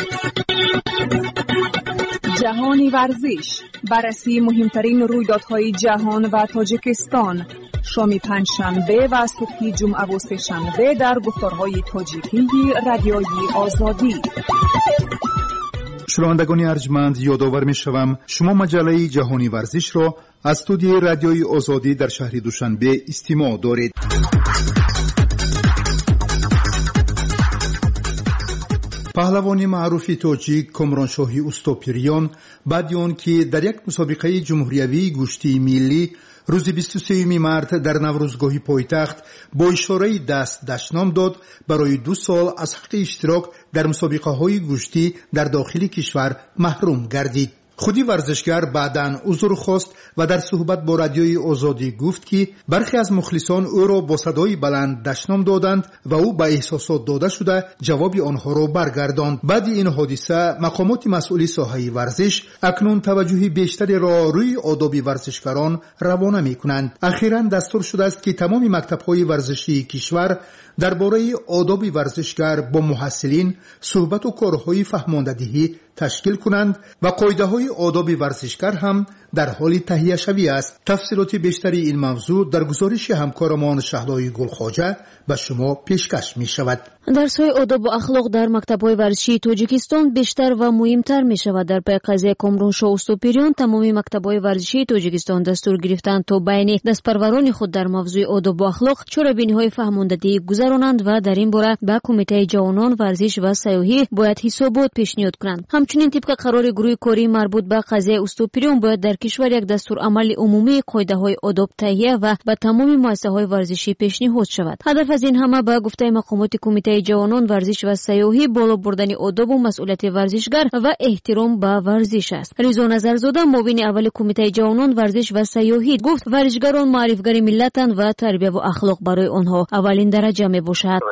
ҷаҳони варзиш, баррасии муҳимтарин рӯйдодҳои ҷаҳон ва тоҷикистон. шоми панҷшанбе ва субҳи ҷумъаву сешанбе дар гуфторҳои тоҷикии радиои озодӣ. шунавандагони арҷманд, ёдовар мешавам шумо маҷаллаи ҷаҳони варзишро аз студияи радиои озодӣ дар шаҳри душанбе истимоъ доред. паҳлавони маъруфи тоҷик комроншоҳи устопирён баъди он ки дар як мусобиқаи ҷумҳуриявии гӯштии миллӣ рӯзи бисту сеюми март дар наврӯзгоҳи пойтахт бо ишораи даст дашном дод, барои ду сол аз ҳаққи иштирок дар мусобиқаҳои гӯштӣ дар дохили кишвар маҳрум гардид. худи варзишгар баъдан узр хост ва дар суҳбат бо радиои озодӣ гуфт ки бархе аз мухлисон ӯро бо садои баланд дашном доданд ва ӯ ба эҳсосот дода шуда ҷавоби онҳоро баргардонд. баъди ин ҳодиса мақомоти масъули соҳаи варзиш акнун таваҷҷӯҳи бештареро рӯи одоби варзишгарон равона мекунанд. ахиран дастур шудааст ки тамоми мактабҳои варзишии кишвар дар бораи одоби варзишгар бо муҳассилин суҳбату корҳои фаҳмондадиҳӣ ташкил кунанд ва қоидаҳои одоби варзишгар ҳам дар ҳоли таҳияшавӣ аст. тафсилоти бештари ин мавзӯъ дар гузориши ҳамкорамон шаҳлои гулхоҷа ба шумо пешкаш мешавад. дарсҳои одобу ахлоқ дар мактабҳои варзишии тоҷикистон бештар ва муҳимтар мешавад. дар паи қазияи комроншоҳ уступирён тамоми мактабҳои варзишии тоҷикистон дастур гирифтанд то байни дастпарварони худ дар мавзӯи одобу ахлоқ чорабиниҳои фаҳмондадӣ гузаронанд ва дар ин бора ба кумитаи ҷавонон варзиш ва сайёҳӣ бояд ҳисобот пешниҳод кунанд. ҳамчунин тибқи қарори гурӯҳи кории марбут ба қазияи уступирён бояд дар кишвар як дастурамали умумии қоидаҳои одоб таҳия ва ба тамоми муассисаҳои варзишӣ пешниҳод шавад. ҳадаф аз ин ҳама ба гуфтаи мақомоти кумитаи ҷавонон варзиш ва сайёҳӣ боло бурдани одобу масъулияти варзишгар ва эҳтиром ба варзиш аст. ризо назарзода муовини аввали кумитаи ҷавонон варзиш ва сайёҳӣ гуфт варзишгарон маърифгари миллатанд ва тарбияву ахлоқ барои онҳо аввалин дараҷа мебошад.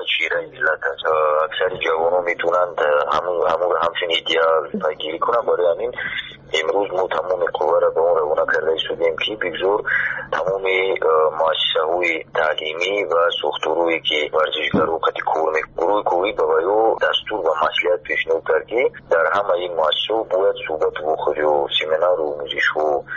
аксари ҷавонон метавонанд ҳамчун идеал пайгирӣ кунанд. барои ҳамин имрӯз мо тамоми қувваро ба он равона карда истодем ки бигзор тамоми муассисаҳои таълимӣ ва сохторое ки варзишгаро қати кор мекунанд гурӯҳи корӣ ба ваё дастур ва маслиҳат пешниҳод кард ки дар ҳамаи муассисаҳо бояд суҳбату вохӯриҳо семинару омӯзишҳо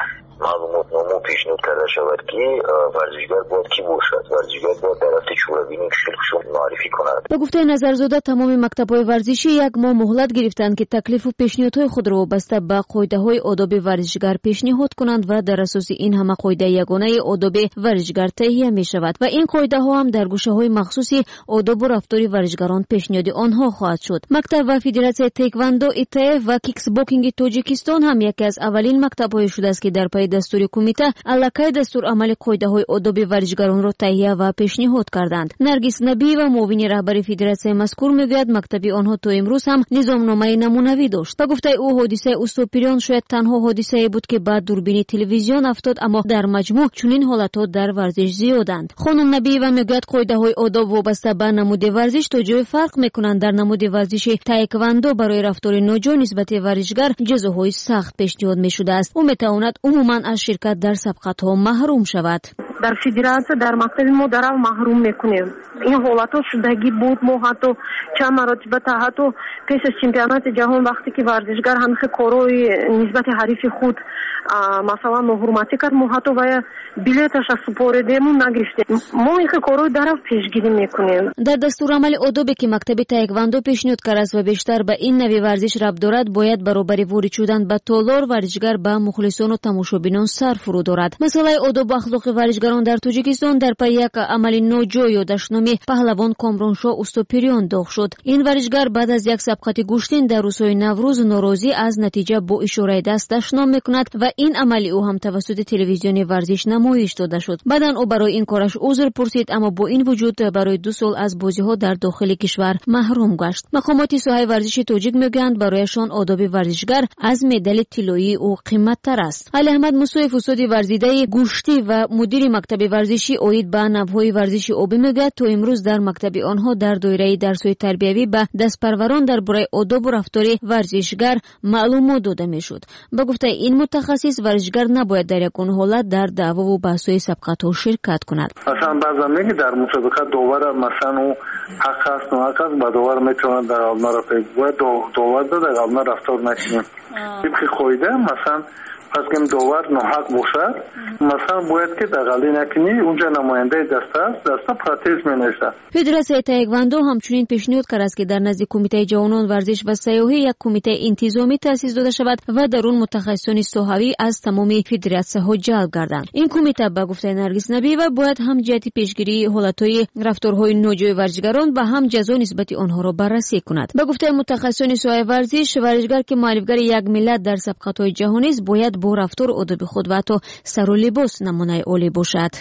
маълумотномо пешниҳод карда шавад ки варзишгар бояд кӣ бошад. Варзишгар бояд дар рафти чӯрабини кишилкушон маърифӣ кунад. ба гуфтаи Назарзода тамоми мактабҳои варзишӣ як моҳ муҳлат гирифтанд ки таклифу пешниҳодҳои худро вобаста ба қоидаҳои одоби варзишгар пешниҳод кунанд ва дар асоси ин ҳама қоидаи ягонаи одоби варзишгар таҳия мешавад ва ин қоидаҳо ҳам дар гӯшаҳои махсуси одобу рафтори варзишгарон пешниҳоди онҳо хоҳад шуд. Мактаб ва Федератсияи тейквондо ИТФ ва киксбокинги Тоҷикистон ҳам яке аз аввалин мактабҳое шудааст ки дар пайи дастури кумита аллакай дастурамали қоидаҳои одоби варзишгаронро таҳия ва пешниҳод карданд. Наргис Набиева, муовини раҳбари федератсияи мазкур, мегӯяд мактаби онҳо то имрӯз ҳам низомномаи намунавӣ дошт. Ба гуфтаи ӯ, ҳодисаи уступирён шояд танҳо ҳодисае буд ки ба дурбини телевизион афтод, аммо дар маҷмӯъ чунин ҳолатҳо дар варзиш зиёданд. хонум Набиева мегӯяд қоидаҳои одоб вобаста ба намуди варзиш то ҷое фарқ мекунанд. Дар намуди варзиши таеквондо барои рафтори ножой нисбати варзишгар ҷазоҳои сахт пешниҳод мешудааст. ӯ метавонад умуман аз ширкат дар сабқатҳо маҳрум шавад. дар федератсия дар мактаби мо дарав маҳрум мекунем. ин ҳолатҳо шудагӣ буд. мо ҳатто чанд маротиба та ҳатто пеш аз чемпионати ҷаҳон вақте ки варзишгар ҳамихе корҳои нисбати ҳарифи худ масалан ноҳурматӣ кард, мо ҳатто вая билеташа супоридему нагирифтем. мо ихе корҳои дарав пешгирӣ мекунем. дар дастурамали одобе ки мактаби таеквондо пешниҳод кардааст ва бештар ба ин нави варзиш рабт дорад, бояд баробари ворид шудан ба толор варзишгар ба мухлисону тамошобинон сар фурӯ дорад. масъалаи одобу ахлоқи варзишгарон дар Тоҷикистон дар пайи як амали ноҷой ёдаш номи паҳлавон Комроншоҳ Уступирён доғ шуд. ин варзишгар баъд аз як сабқати гӯштин дар рӯзҳои Наврӯз норозӣ аз натиҷа бо ишораи даст дашном мекунад ва ин амали ӯ ҳам тавассути телевизиони варзиш намоиш дода шуд. баъдан ӯ барои ин кораш узр пурсид, аммо бо ин вуҷуд барои ду сол аз бозиҳо дар дохили кишвар маҳрум гашт. мақомоти соҳаи варзиши тоҷик мегӯянд барояшон одоби варзишгар аз медали тиллоии ӯ қимматтар аст. Алиаҳмад Мусоев, устоди варзидаи гӯштӣ ва мудири мактаби варзишӣ оид ба навъҳои варзиши обӣ мегӯяд, то имрӯз дар мактаби онҳо дар доираи дарсҳои тарбиявӣ ба дастпарварон дар бораи одобу рафтори варзишгар маълумот дода мешуд. ба гуфтаи ин мутахассис, варзишгар набояд дар ягон ҳолат дар даъвову баҳсҳои сабқатҳо ширкат кунад. масалан баъзан меги дар мусобиқа довара масалан ӯ ҳақ аст ноҳақ аст, ба довар метавонад дар ғалбнаро пек бояд довар дада ғалбна рафтор накунем. тибқи қоида масалан пас кем довар ноҳақ бошад, масалан бояд ки дағалӣ накунӣ, унҷа намояндаи даста аст, даста протез менависад. Федератсияи таеквондо ҳамчунин пешниҳод кардааст ки дар назди кумитаи ҷавонон варзиш ва сайёҳӣ як кумитаи интизомӣ таъсис дода шавад ва дар он мутахассисони соҳавӣ аз тамоми федератсияҳо ҷалб гарданд. ин кумита ба гуфтаи Наргис Набиева бояд ҳам ҷиҳати пешгирии ҳолатҳои рафторҳои ноҷои варзишгарон ва ҳам ҷазо нисбати онҳоро баррасӣ кунад. ба гуфтаи мутахассисони соҳаи варзиш, варзишгар ки муаллифгари як миллат дар сабқатҳои ҷаҳонист, бояд бо рафтору одоби худ ва ҳатто сару либос намунаи олӣ бошад.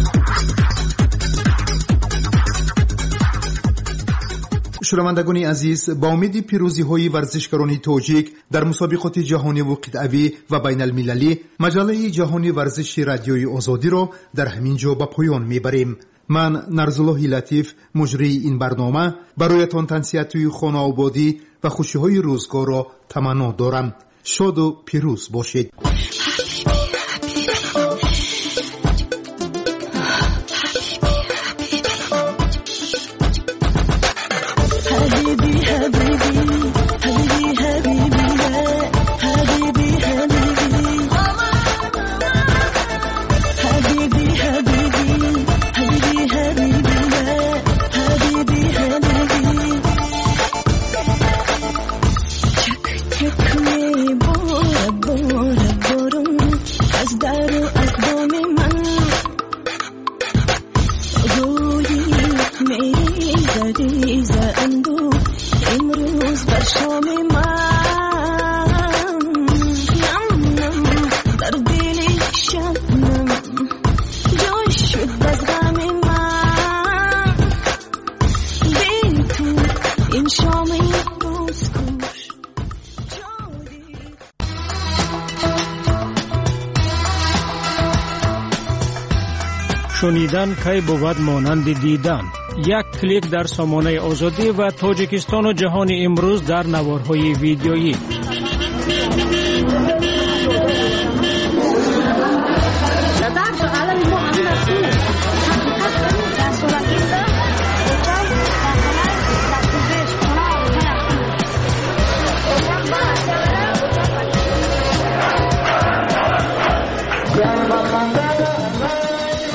шунавандагони азиз, ба умеди пирӯзиҳои варзишгарони тоҷик дар мусобиқоти ҷаҳониву қитъавӣ ва байналмилалӣ, маҷаллаи ҷаҳони варзиши радиои озодиро дар ҳамин ҷо ба поён мебарем. ман Нарзуллоҳи Латиф, муҷрии ин барнома, бароятон тансиятии хонаободӣ ва хушиҳои рӯзгорро таманно дорам. шоду пирӯз бошед. шунидан кай бувад монанди дидан. як клик дар сомонаи озодӣ ва Тоҷикистону ҷаҳони имрӯз дар наворҳои видеоӣ.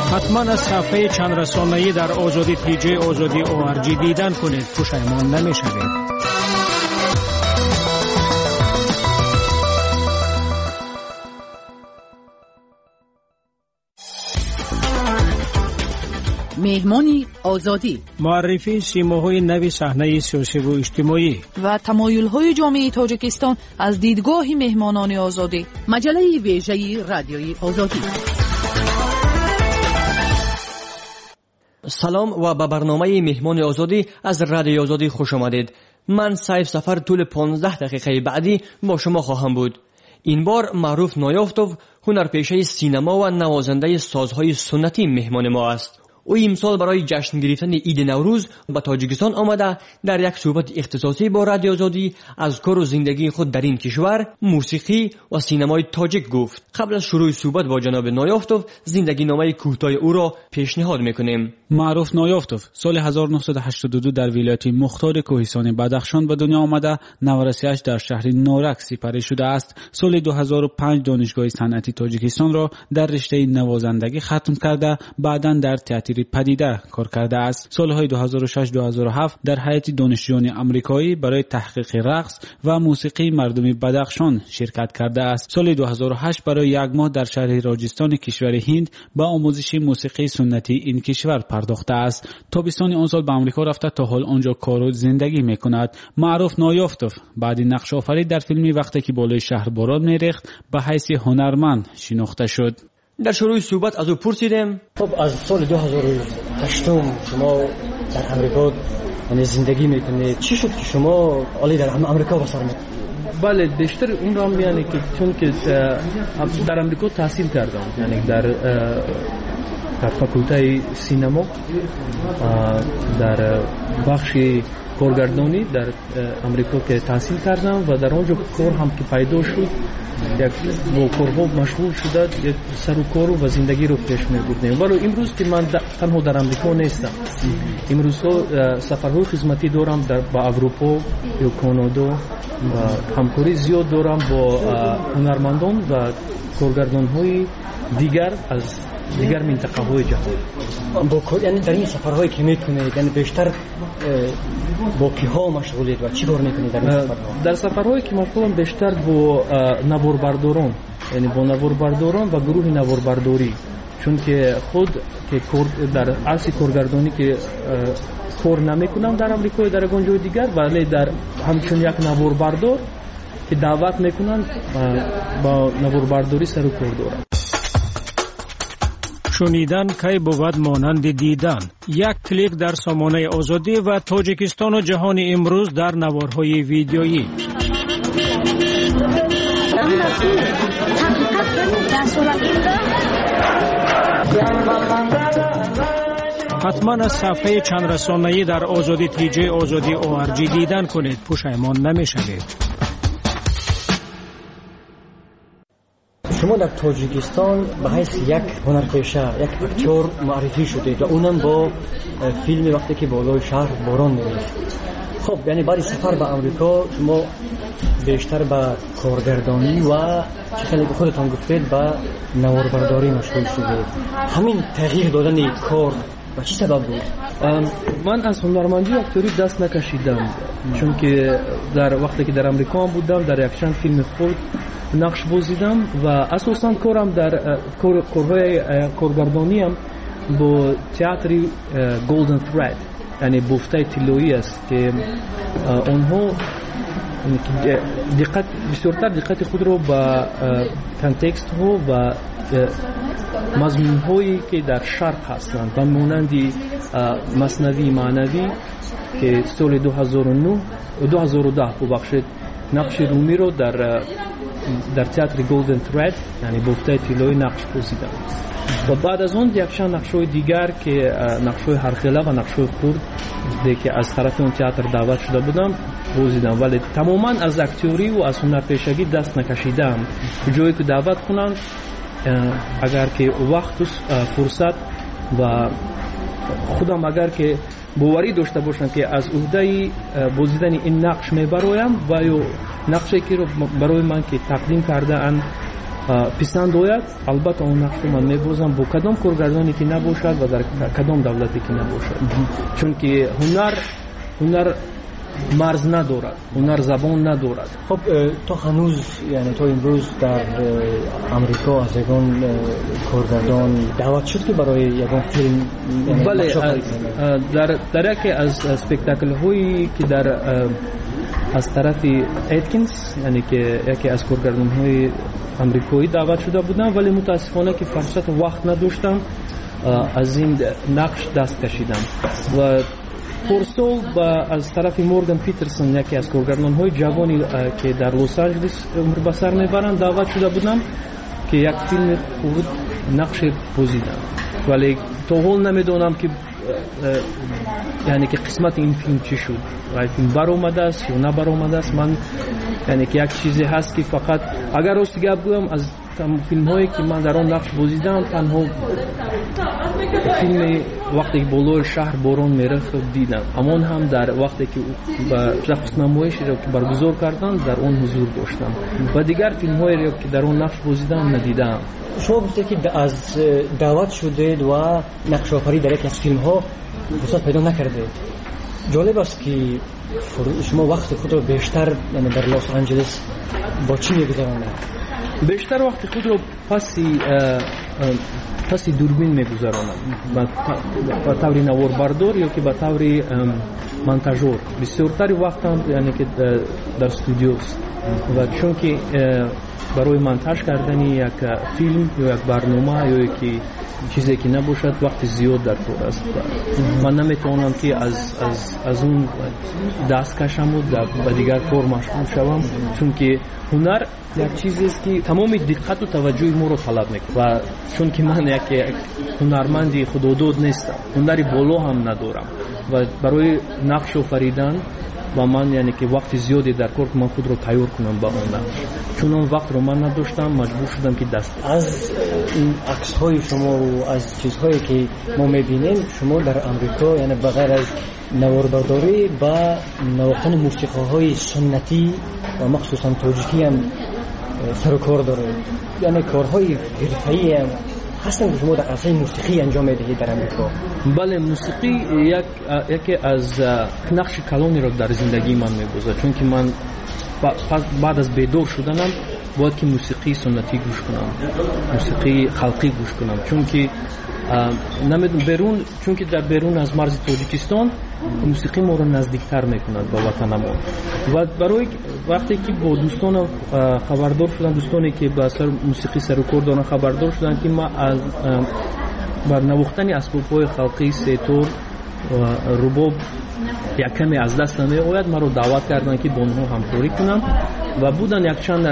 حتما از صفحه چند رسانه‌ای در آزادی پیجی آزادی او آر جی دیدن کنید، پشیمان نمی‌شوید. مهمانی آزادی، معرفی سیماهای نوی صحنه سیاسی و اجتماعی و تمایل‌های جامعه تاجیکستان از دیدگاه مهمانان آزادی. مجله ویژه رادیوی آزادی. سلام و به برنامه مهمان آزادی از رادیوی آزادی خوش آمدید. من سیف سفر طول پانزده دقیقه بعدی با شما خواهم بود. این بار معروف نایافتوف، هنرپیشه سینما و نوازنده سازهای سنتی مهمان ما است. او امسال برای جشن گرفتن عید نوروز به تاجیکستان آمده در یک صحبت اختصاصی با رادیو آزادی از کار و زندگی خود در این کشور، موسیقی و سینمای تاجیک گفت. قبل از شروع صحبت با جناب نایافتوف زندگی نامه کوتاه او را پیشنهاد میکنیم. معروف نایافتوف سال هزار و نهصد و هشتاد و دو در ولایت مختار کوهستان بدخشان به دنیا آمده. نورسیش در شهر نورک سپری شده است. سال دو هزار و پنج دانشگاه صنعتی تاجیکستان را در رشته نوازندگی ختم کرده، بعداً در تئاتر پدیده کار کرده است. سالهای دو هزار و شش دو هزار و هفت در هیئت دانشجویان آمریکایی برای تحقیق رقص و موسیقی مردمی بدخشان شرکت کرده است. سال دو هزار و هشت برای یک ماه در شهر راجستان کشور هند به آموزش موسیقی سنتی این کشور پرداخته است. تابستان آن سال به آمریکا رفته، تا حال آنجا کار و زندگی میکند. معروف نایافتوف بعد نقش آفرید در فیلمی وقتی که بالای شهر باران میریخت به حیث هنرمند شناخته شد. در شروع صحبت از او پرسیدم خب از سال دو هزار و هشت شما در امریکا یعنی زندگی میکنید، چی شد که شما علی در امریکا بسر میکنید؟ بله، بیشتر اون را میانه که چون که در امریکا تحصیل کردم، یعنی در در فاکولته سینما در بخش کارگردانی در امریکا که تحصیل کردم و در آنجا کار هم که پیدا شد، یک با کارها مشغول شده، یک سر و کار و زندگی رو پیش می‌بردیم. ولی امروز که من تنها در امریکا نیستم، امروز سفرهای خدمتی دارم در با اروپا یا کانادا و همکاری زیاد دارم با هنرمندان و کارگردان‌های دیگر از دیگر منطقه های جهان. با یعنی در این سفرهایی که میکنید یعنی بیشتر با کیها مشغولید و چی کار میکنید در این سفرها؟ در سفرهایی که مشغولم بیشتر با نواربرداران، یعنی با نواربرداران و گروه نواربرداری، چون که خود که در عرصه کارگردانی که کار نمیکنم در امریکا یا در جای دیگر، ولی در همچون یک نواربردار که دعوت میکنن با نواربرداری سر و کار دارم. شنیدن کی بود مانند دیدن. یک کلیک در سامانه آزادی و تاجیکستان و جهان امروز در نوارهای ویدیویی. حتما از صفحه چند رسانه‌ای در آزادی پیجی آزادی او آر جی دیدن کنید، پشیمان نمی‌شوید. شما در تاجیکستان به حیث یک هنرپیشه، یک اکتور معرفی شدید و اونم با فیلم وقتی که بالای شهر باران میریخت. خب یعنی بعد سفر به امریکا شما بیشتر به کارگردانی و چه خودتان گفتید به نواربرداری مشغول شدید. همین تغییر دادن کار و چی سبب بود؟ من از هنرمندی اکتوری دست نکشیدم، چون که در وقتی که در امریکا بودم در یک چند فیلم خود نقش بازیدم و اساساً کارم در کارهای کارگردانی هم با تئاتر گلدن ثرد، یعنی بافته طلایی است که آنها دقت بسیارتر دقت خود را به کانتکست ها و مضمون هایی که در شرق هستند و مانند مثنوی معنوی که سال دو هزار و نه دو هزار و ده ببخشید نقش رومی رو در در تئاتر گلدن ثرد یعنی بافته طلایی نقش بازیدم و بعد از اون یک چند نقش‌های دیگر که نقش‌های هرخیله و نقش‌های خرد که از طرف اون تئاتر دعوت شده بودم بازیدم، ولی تماما از اکتوری و از هنرپیشگی دست نکشیدم. جایی که دعوت کنن اگر که وقت و فرصت و خودم اگر که باوری داشته باشم که از عهده بازیدن این نقش میبرایم و یا نقشی که رو برای من که تقدیم کرده ان писанд ояд, албатта он нақшро ман мебозам бо кадом коргардоне ки набошад ва дар кадом давлате ки набошад, чунки ҳунар ҳунар марз надорад, ҳунар забон надорад. خب تو هنوز یعنی تو امروز در امریکا از یگان کارگردان دعوت شد که برای یگان فیلم بله در در یکی از اسپکتاکل هایی که در از طرف اتکینز یعنی که یکی از کارگردان های امریکایی دعوت شده بودم، ولی متاسفانه که فرصت و وقت نداشتم از این نقش دست کشیدم و پرسول با از طرف مورگان پیترسون یکی از کارگردان‌های جوانی که در لس آنجلس عمر به سر میبرند دعوت شده بودم که یک فیلم خود نقش پوزیدم، ولی تا حال نمیدونم که یعنی که قسمت این فیلم چی شد، و فیلم برآمده است یا نبرآمده است. من یعنی که یک چیزی هست که فقط اگر راست گپ گویم از فیلم هایی که من در آن نقش پوزیدم تنها فیلم وقتی که بالای شهر باران میرفت دیدم، اما هم در وقتی که با رقص نمایشی را که برگزار کردن در آن حضور داشتم و دیگر فیلم هایی را که در آن نقش پوزیدم ندیدم. شما گفتید که از دعوت شدید و نقش آفرینی در یکی از فیلم ها فرصت پیدا نکردید. جالب است که شما وقت خود را بیشتر یعنی در لس آنجلس با چی میگذرانید؟ بیشتر وقت خود را پسی پسی دوربین میگذرانم، با طوری نواربردار یا که با طوری مونتاژور. بسیارتر وقت هم یعنی که در استودیو است و چون که برای مونتاژ کردن یک فیلم یا یک برنامه یا یک چیزی که نباشد وقت زیاد در کار است. من نمیتونم که از از از اون دست کشم و به دیگر کار مشغول شوم، چون که هنر یک چیزی است که تمام دقت و توجه ما رو طلب میکنه و چون که من یک هنرمندی خودآزاد نیستم، هنری بالا هم ندارم و برای نقش آفریدن و من یعنی که وقت زیادی در کار من خود رو تیار کنم با اون نقش، چون اون وقت رو من نداشتم مجبور شدم که دست. از این عکس های شما و از چیزهایی که ما میبینیم شما در امریکا یعنی بغیر از نواربرداری با نواختن موسیقی های سنتی و مخصوصا تاجیکی هم سر و کار داره، یعنی کارهای حرفه‌ای هم هستن که شما در عرصه موسیقی انجام میدهید در امریکا. بله، موسیقی یک یکی از نقش کلانی را در زندگی من میگذارد، چون که من بعد از بیدار شدنم باید که موسیقی سنتی گوش کنم، موسیقی خلقی گوش کنم، چون که نمیدونم بیرون، چون که در بیرون از مرز تاجیکستان موسیقی ما رو نزدیکتر میکند به وطن ما و برای وقتی که با دوستان خبردار شدن، دوستانی که با سر موسیقی سر و کار دارن خبردار شدن که ما از بر نواختن اسباب‌های خلقی سیتور و رباب یک کمی از دست نمی آید، ما رو دعوت کردن که با اونها همکاری کنم و بودن یک چند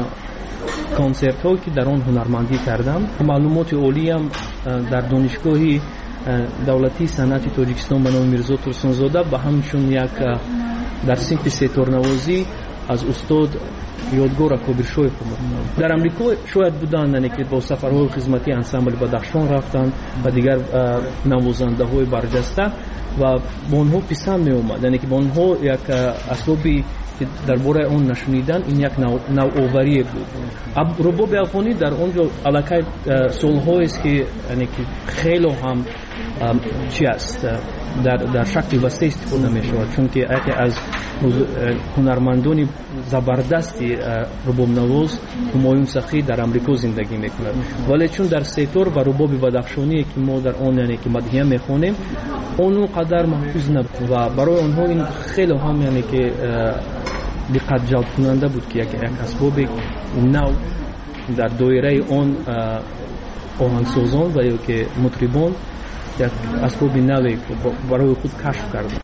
کنسرت هایی که در آن هنرمندی کردم. معلومات عالی هم در دانشگاهی دولتی صنعتی تاجیکستان به نام میرزا ترسونزاده و همچون یک در صنف سیتور نوازی از استاد یادگار کبیرشویف در امریکا شاید بودن، یعنی که با سفرهای خدمتی انسامبل بدخشان رفتن و دیگر نوازنده های برجسته و با اونها پسند می اومد، یعنی که با اونها یک اسبابی که درباره اون نشنیدن این یک نوآوری بود. رباب افغانی در اونجا علاقه سال‌هایی است که یعنی که خیلی هم چی است در در شکل وسیع استفاده می شود، چون که یکی از هنرمندان زبردستی رباب نواز همایون سخی در امریکا زندگی میکند، ولی چون در سیتور و رباب بدخشانی که ما در آن یعنی که مدحیه میخوانیم اون قدر محفوظ نبود و برای آنها این خیلی هم یعنی که دقت جلب کننده بود که یک اسباب نو در دایره آن آهنگسازان و یا که مطربان یک اسباب نوی برای خود کشف کردند.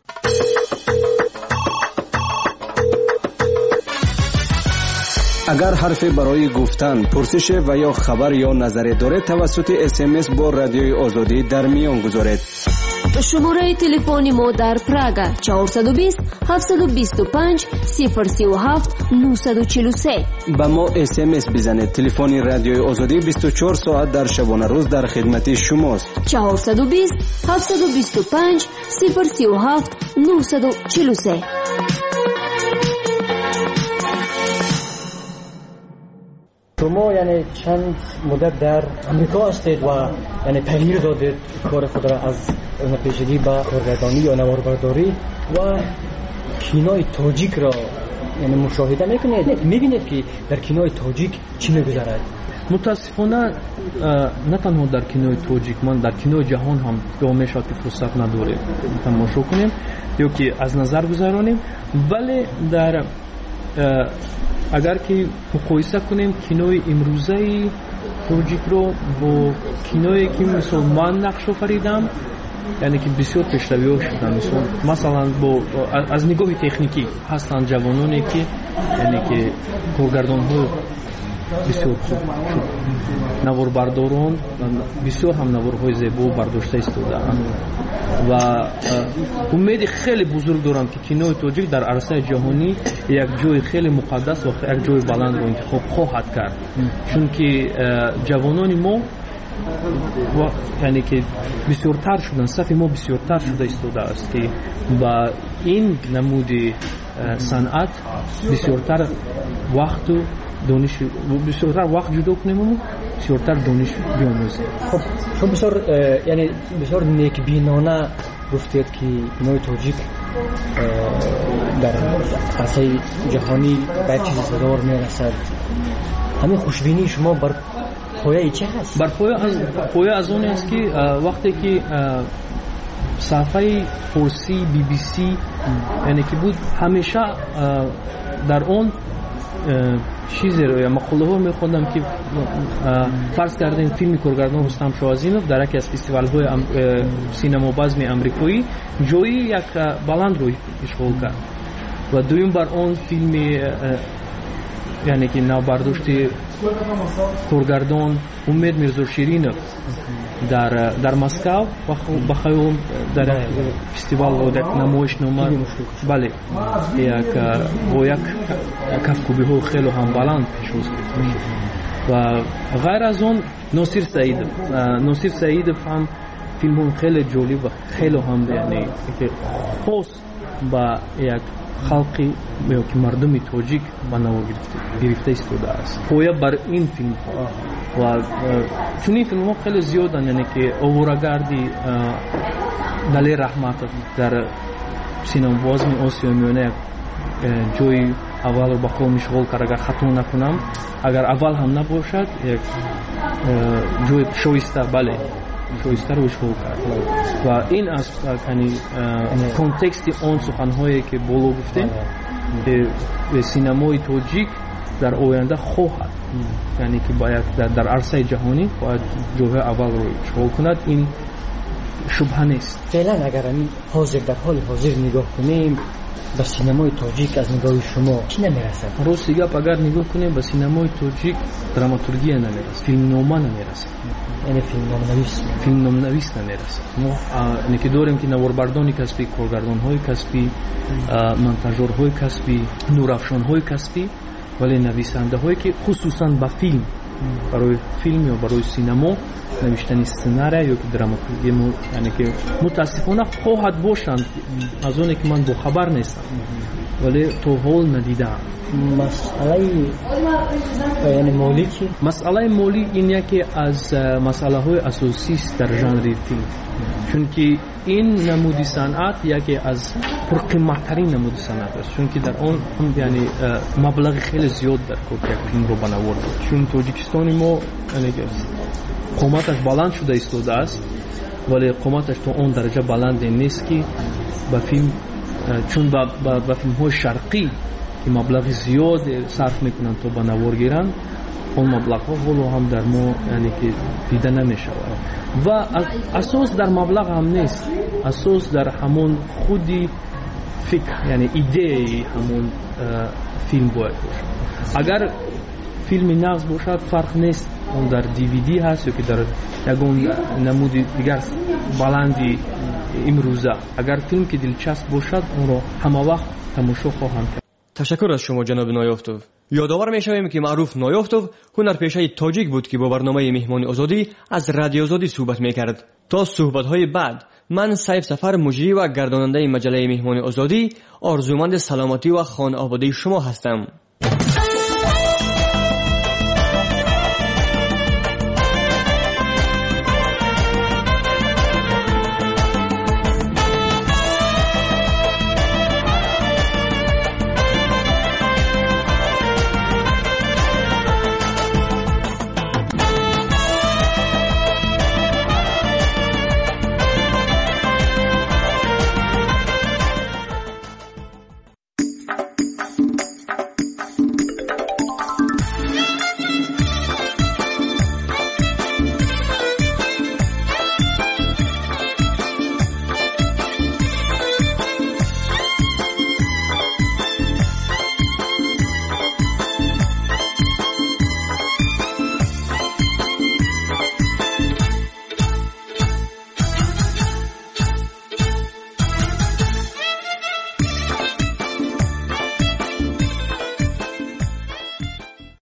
اگر حرفی برای گفتن، پرسش و یا خبر یا نظری دارید توسط اس ام اس با رادیوی آزادی در میان گذارید. شماره تلفن ما در پراگ چهارصد و بیست هفتصد و بیست و پنج صفر سی و هفت نهصد و چهل و سه. با ما اس ام اس بزنید. تلفن رادیوی آزادی بیست و چهار ساعت در شبانه روز در خدمت شماست. چهارصد و بیست هفتصد و بیست و پنج صفر سی و هفت نهصد و چهل و سه. شما یعنی چند مدت در امریکا هستید و یعنی تغییر دادید کار خود را از پیشگی به کارگردانی یا نواربرداری و کینوی تاجیک را یعنی مشاهده میکنید، میبینید که در کینوی تاجیک چی میگذرد؟ متاسفانه نه تنها در کینوی تاجیک، من در کینوی جهان هم گاه میشود که فرصت نداریم تماشا کنیم یا که از نظر گذرانیم، ولی در اگر که مقایسه کنیم کینوی امروزه تاجیک رو با کینوی که مثلا من نقش آفریدم، یعنی که بسیار پیشروی ها شدن. مثلا مثلا با از نگاه تکنیکی هستند جوانانی که یعنی که کارگردان ها بسیار خوب شد، نواربرداران بسیار هم نوارهای زیبا برداشته استودند و امید خیلی بزرگ دارم که کینوی تاجیک در عرصه جهانی یک جای خیلی مقدس و یک جای بلند رو انتخاب خواهد کرد، چون که جوانان ما و یعنی که بسیارتر شدن، صف ما بسیارتر شده استوده است که با این نمود صنعت بسیارتر وقت و دانش بسیارتر وقت جدا کنیم و بسیارتر دانش بیاموزیم. خب شما بسیار یعنی بسیار نیکبینانه گفتید که کینوی تاجیک در عرصه جهانی به چیز زدار میرسد. همین خوشبینی شما بر پایه چه هست؟ بر پایه از پایه از اون است که وقتی که صفحه فارسی بی بی سی یعنی که بود همیشه در اون چیزی رو یا مقاله ها میخوندم که فرض کردیم فیلم کارگردان رستم شاهزینوف در یکی از فستیوال های سینما بزم امریکایی جایی یک بلند رو اشغال کرد و دویم بر اون فیلم یعنی که نوبرداشت کارگردان امید میرزا شیرینوف در در مسکو و بخیال در فستیوال و در نمایش نامه بله یک با یک کفکوبی ها خیلی هم بلند پیشوز و غیر از اون ناصر سعیدов ناصر سعیدов هم فیلم هم خیلی جالب و خیلی هم یعنی خاص با یک خلقی یا که مردم تاجیک با نوا گرفته استوده است. پایه بر این فیلم و چون این فیلم ها خیلی زیادن، یعنی که آواره‌گردی دلی رحمتوف در سینما بازم آسیا میانه جای اول رو با خود مشغول کرد. اگر خطا نکنم اگر اول هم نباشد یک جای شایسته بله شایسته رو اشغال کرد و این از یعنی کنتکست آن سخنهایی که بالا گفتیم که سینمای تاجیک در آینده خواهد یعنی که باید در, در عرصه جهانی باید جای اول رو اشغال کند، این شبهه نیست. فعلا اگر این حاضر در حال حاضر نگاه کنیم به سینمای تاجیک از نگاه شما چی نمیرسد؟ روز دیگه اگر نگاه کنیم به سینمای تاجیک دراماتورگی نمیرسد، فیلم نامه نمیرسد، یعنی فیلم نام‌نویس فیلم نام‌نویس نمیرسد. ما یعنی که داریم که نواربردانی کسبی، کارگردان‌های کسبی، مونتاژورهای کسبی، نورافشان‌های کسبی، ولی نویسنده‌هایی که خصوصاً با فیلم برای فیلم یا برای سینما نوشتن سناریو یا که دراماتورگی یعنی که متاسفانه خواهد باشند از اونی که من با خبر نیستم ولی تو حال ندیدم. مسئله یعنی مالی چی؟ مسئله مالی این یکی از مسئله های اساسی است در ژانر فیلم، چون که این نمودی صنعت یکی از پرقیمت‌ترین نمودی صنعت است، چون که در آن هم یعنی مبلغ خیلی زیاد در کار یک فیلم رو بنوارد. چون تاجیکستان ما یعنی قیمتش بلند شده ایستاده است ولی قیمتش تو اون درجه بلند نیست که با فیلم چون با با, با فیلم های شرقی که مبلغ زیاد صرف میکنن تو با نوار گیرن اون مبلغ ها ولو هم در ما یعنی که دیده نمیشه و اساس در مبلغ هم نیست، اساس در همون خودی فکر یعنی ایده همون فیلم باید باشه. اگر فیلم نغز باشد فرق نیست اون در دیویدی هست یا که در یگون نمود دیگر بلندی امروزه، اگر فیلم که دلچسب باشد اون رو همه وقت تماشا خواهند کرد. تشکر از شما جناب نایافتوف. یادآور می‌شویم که معروف نایافتوف هنرپیشه تاجیک بود که با برنامه مهمان آزادی از رادیو آزادی صحبت می‌کرد. تا صحبت‌های بعد من سیف سفر مجری و گرداننده مجله مهمان آزادی آرزومند سلامتی و خانه آبادی شما هستم.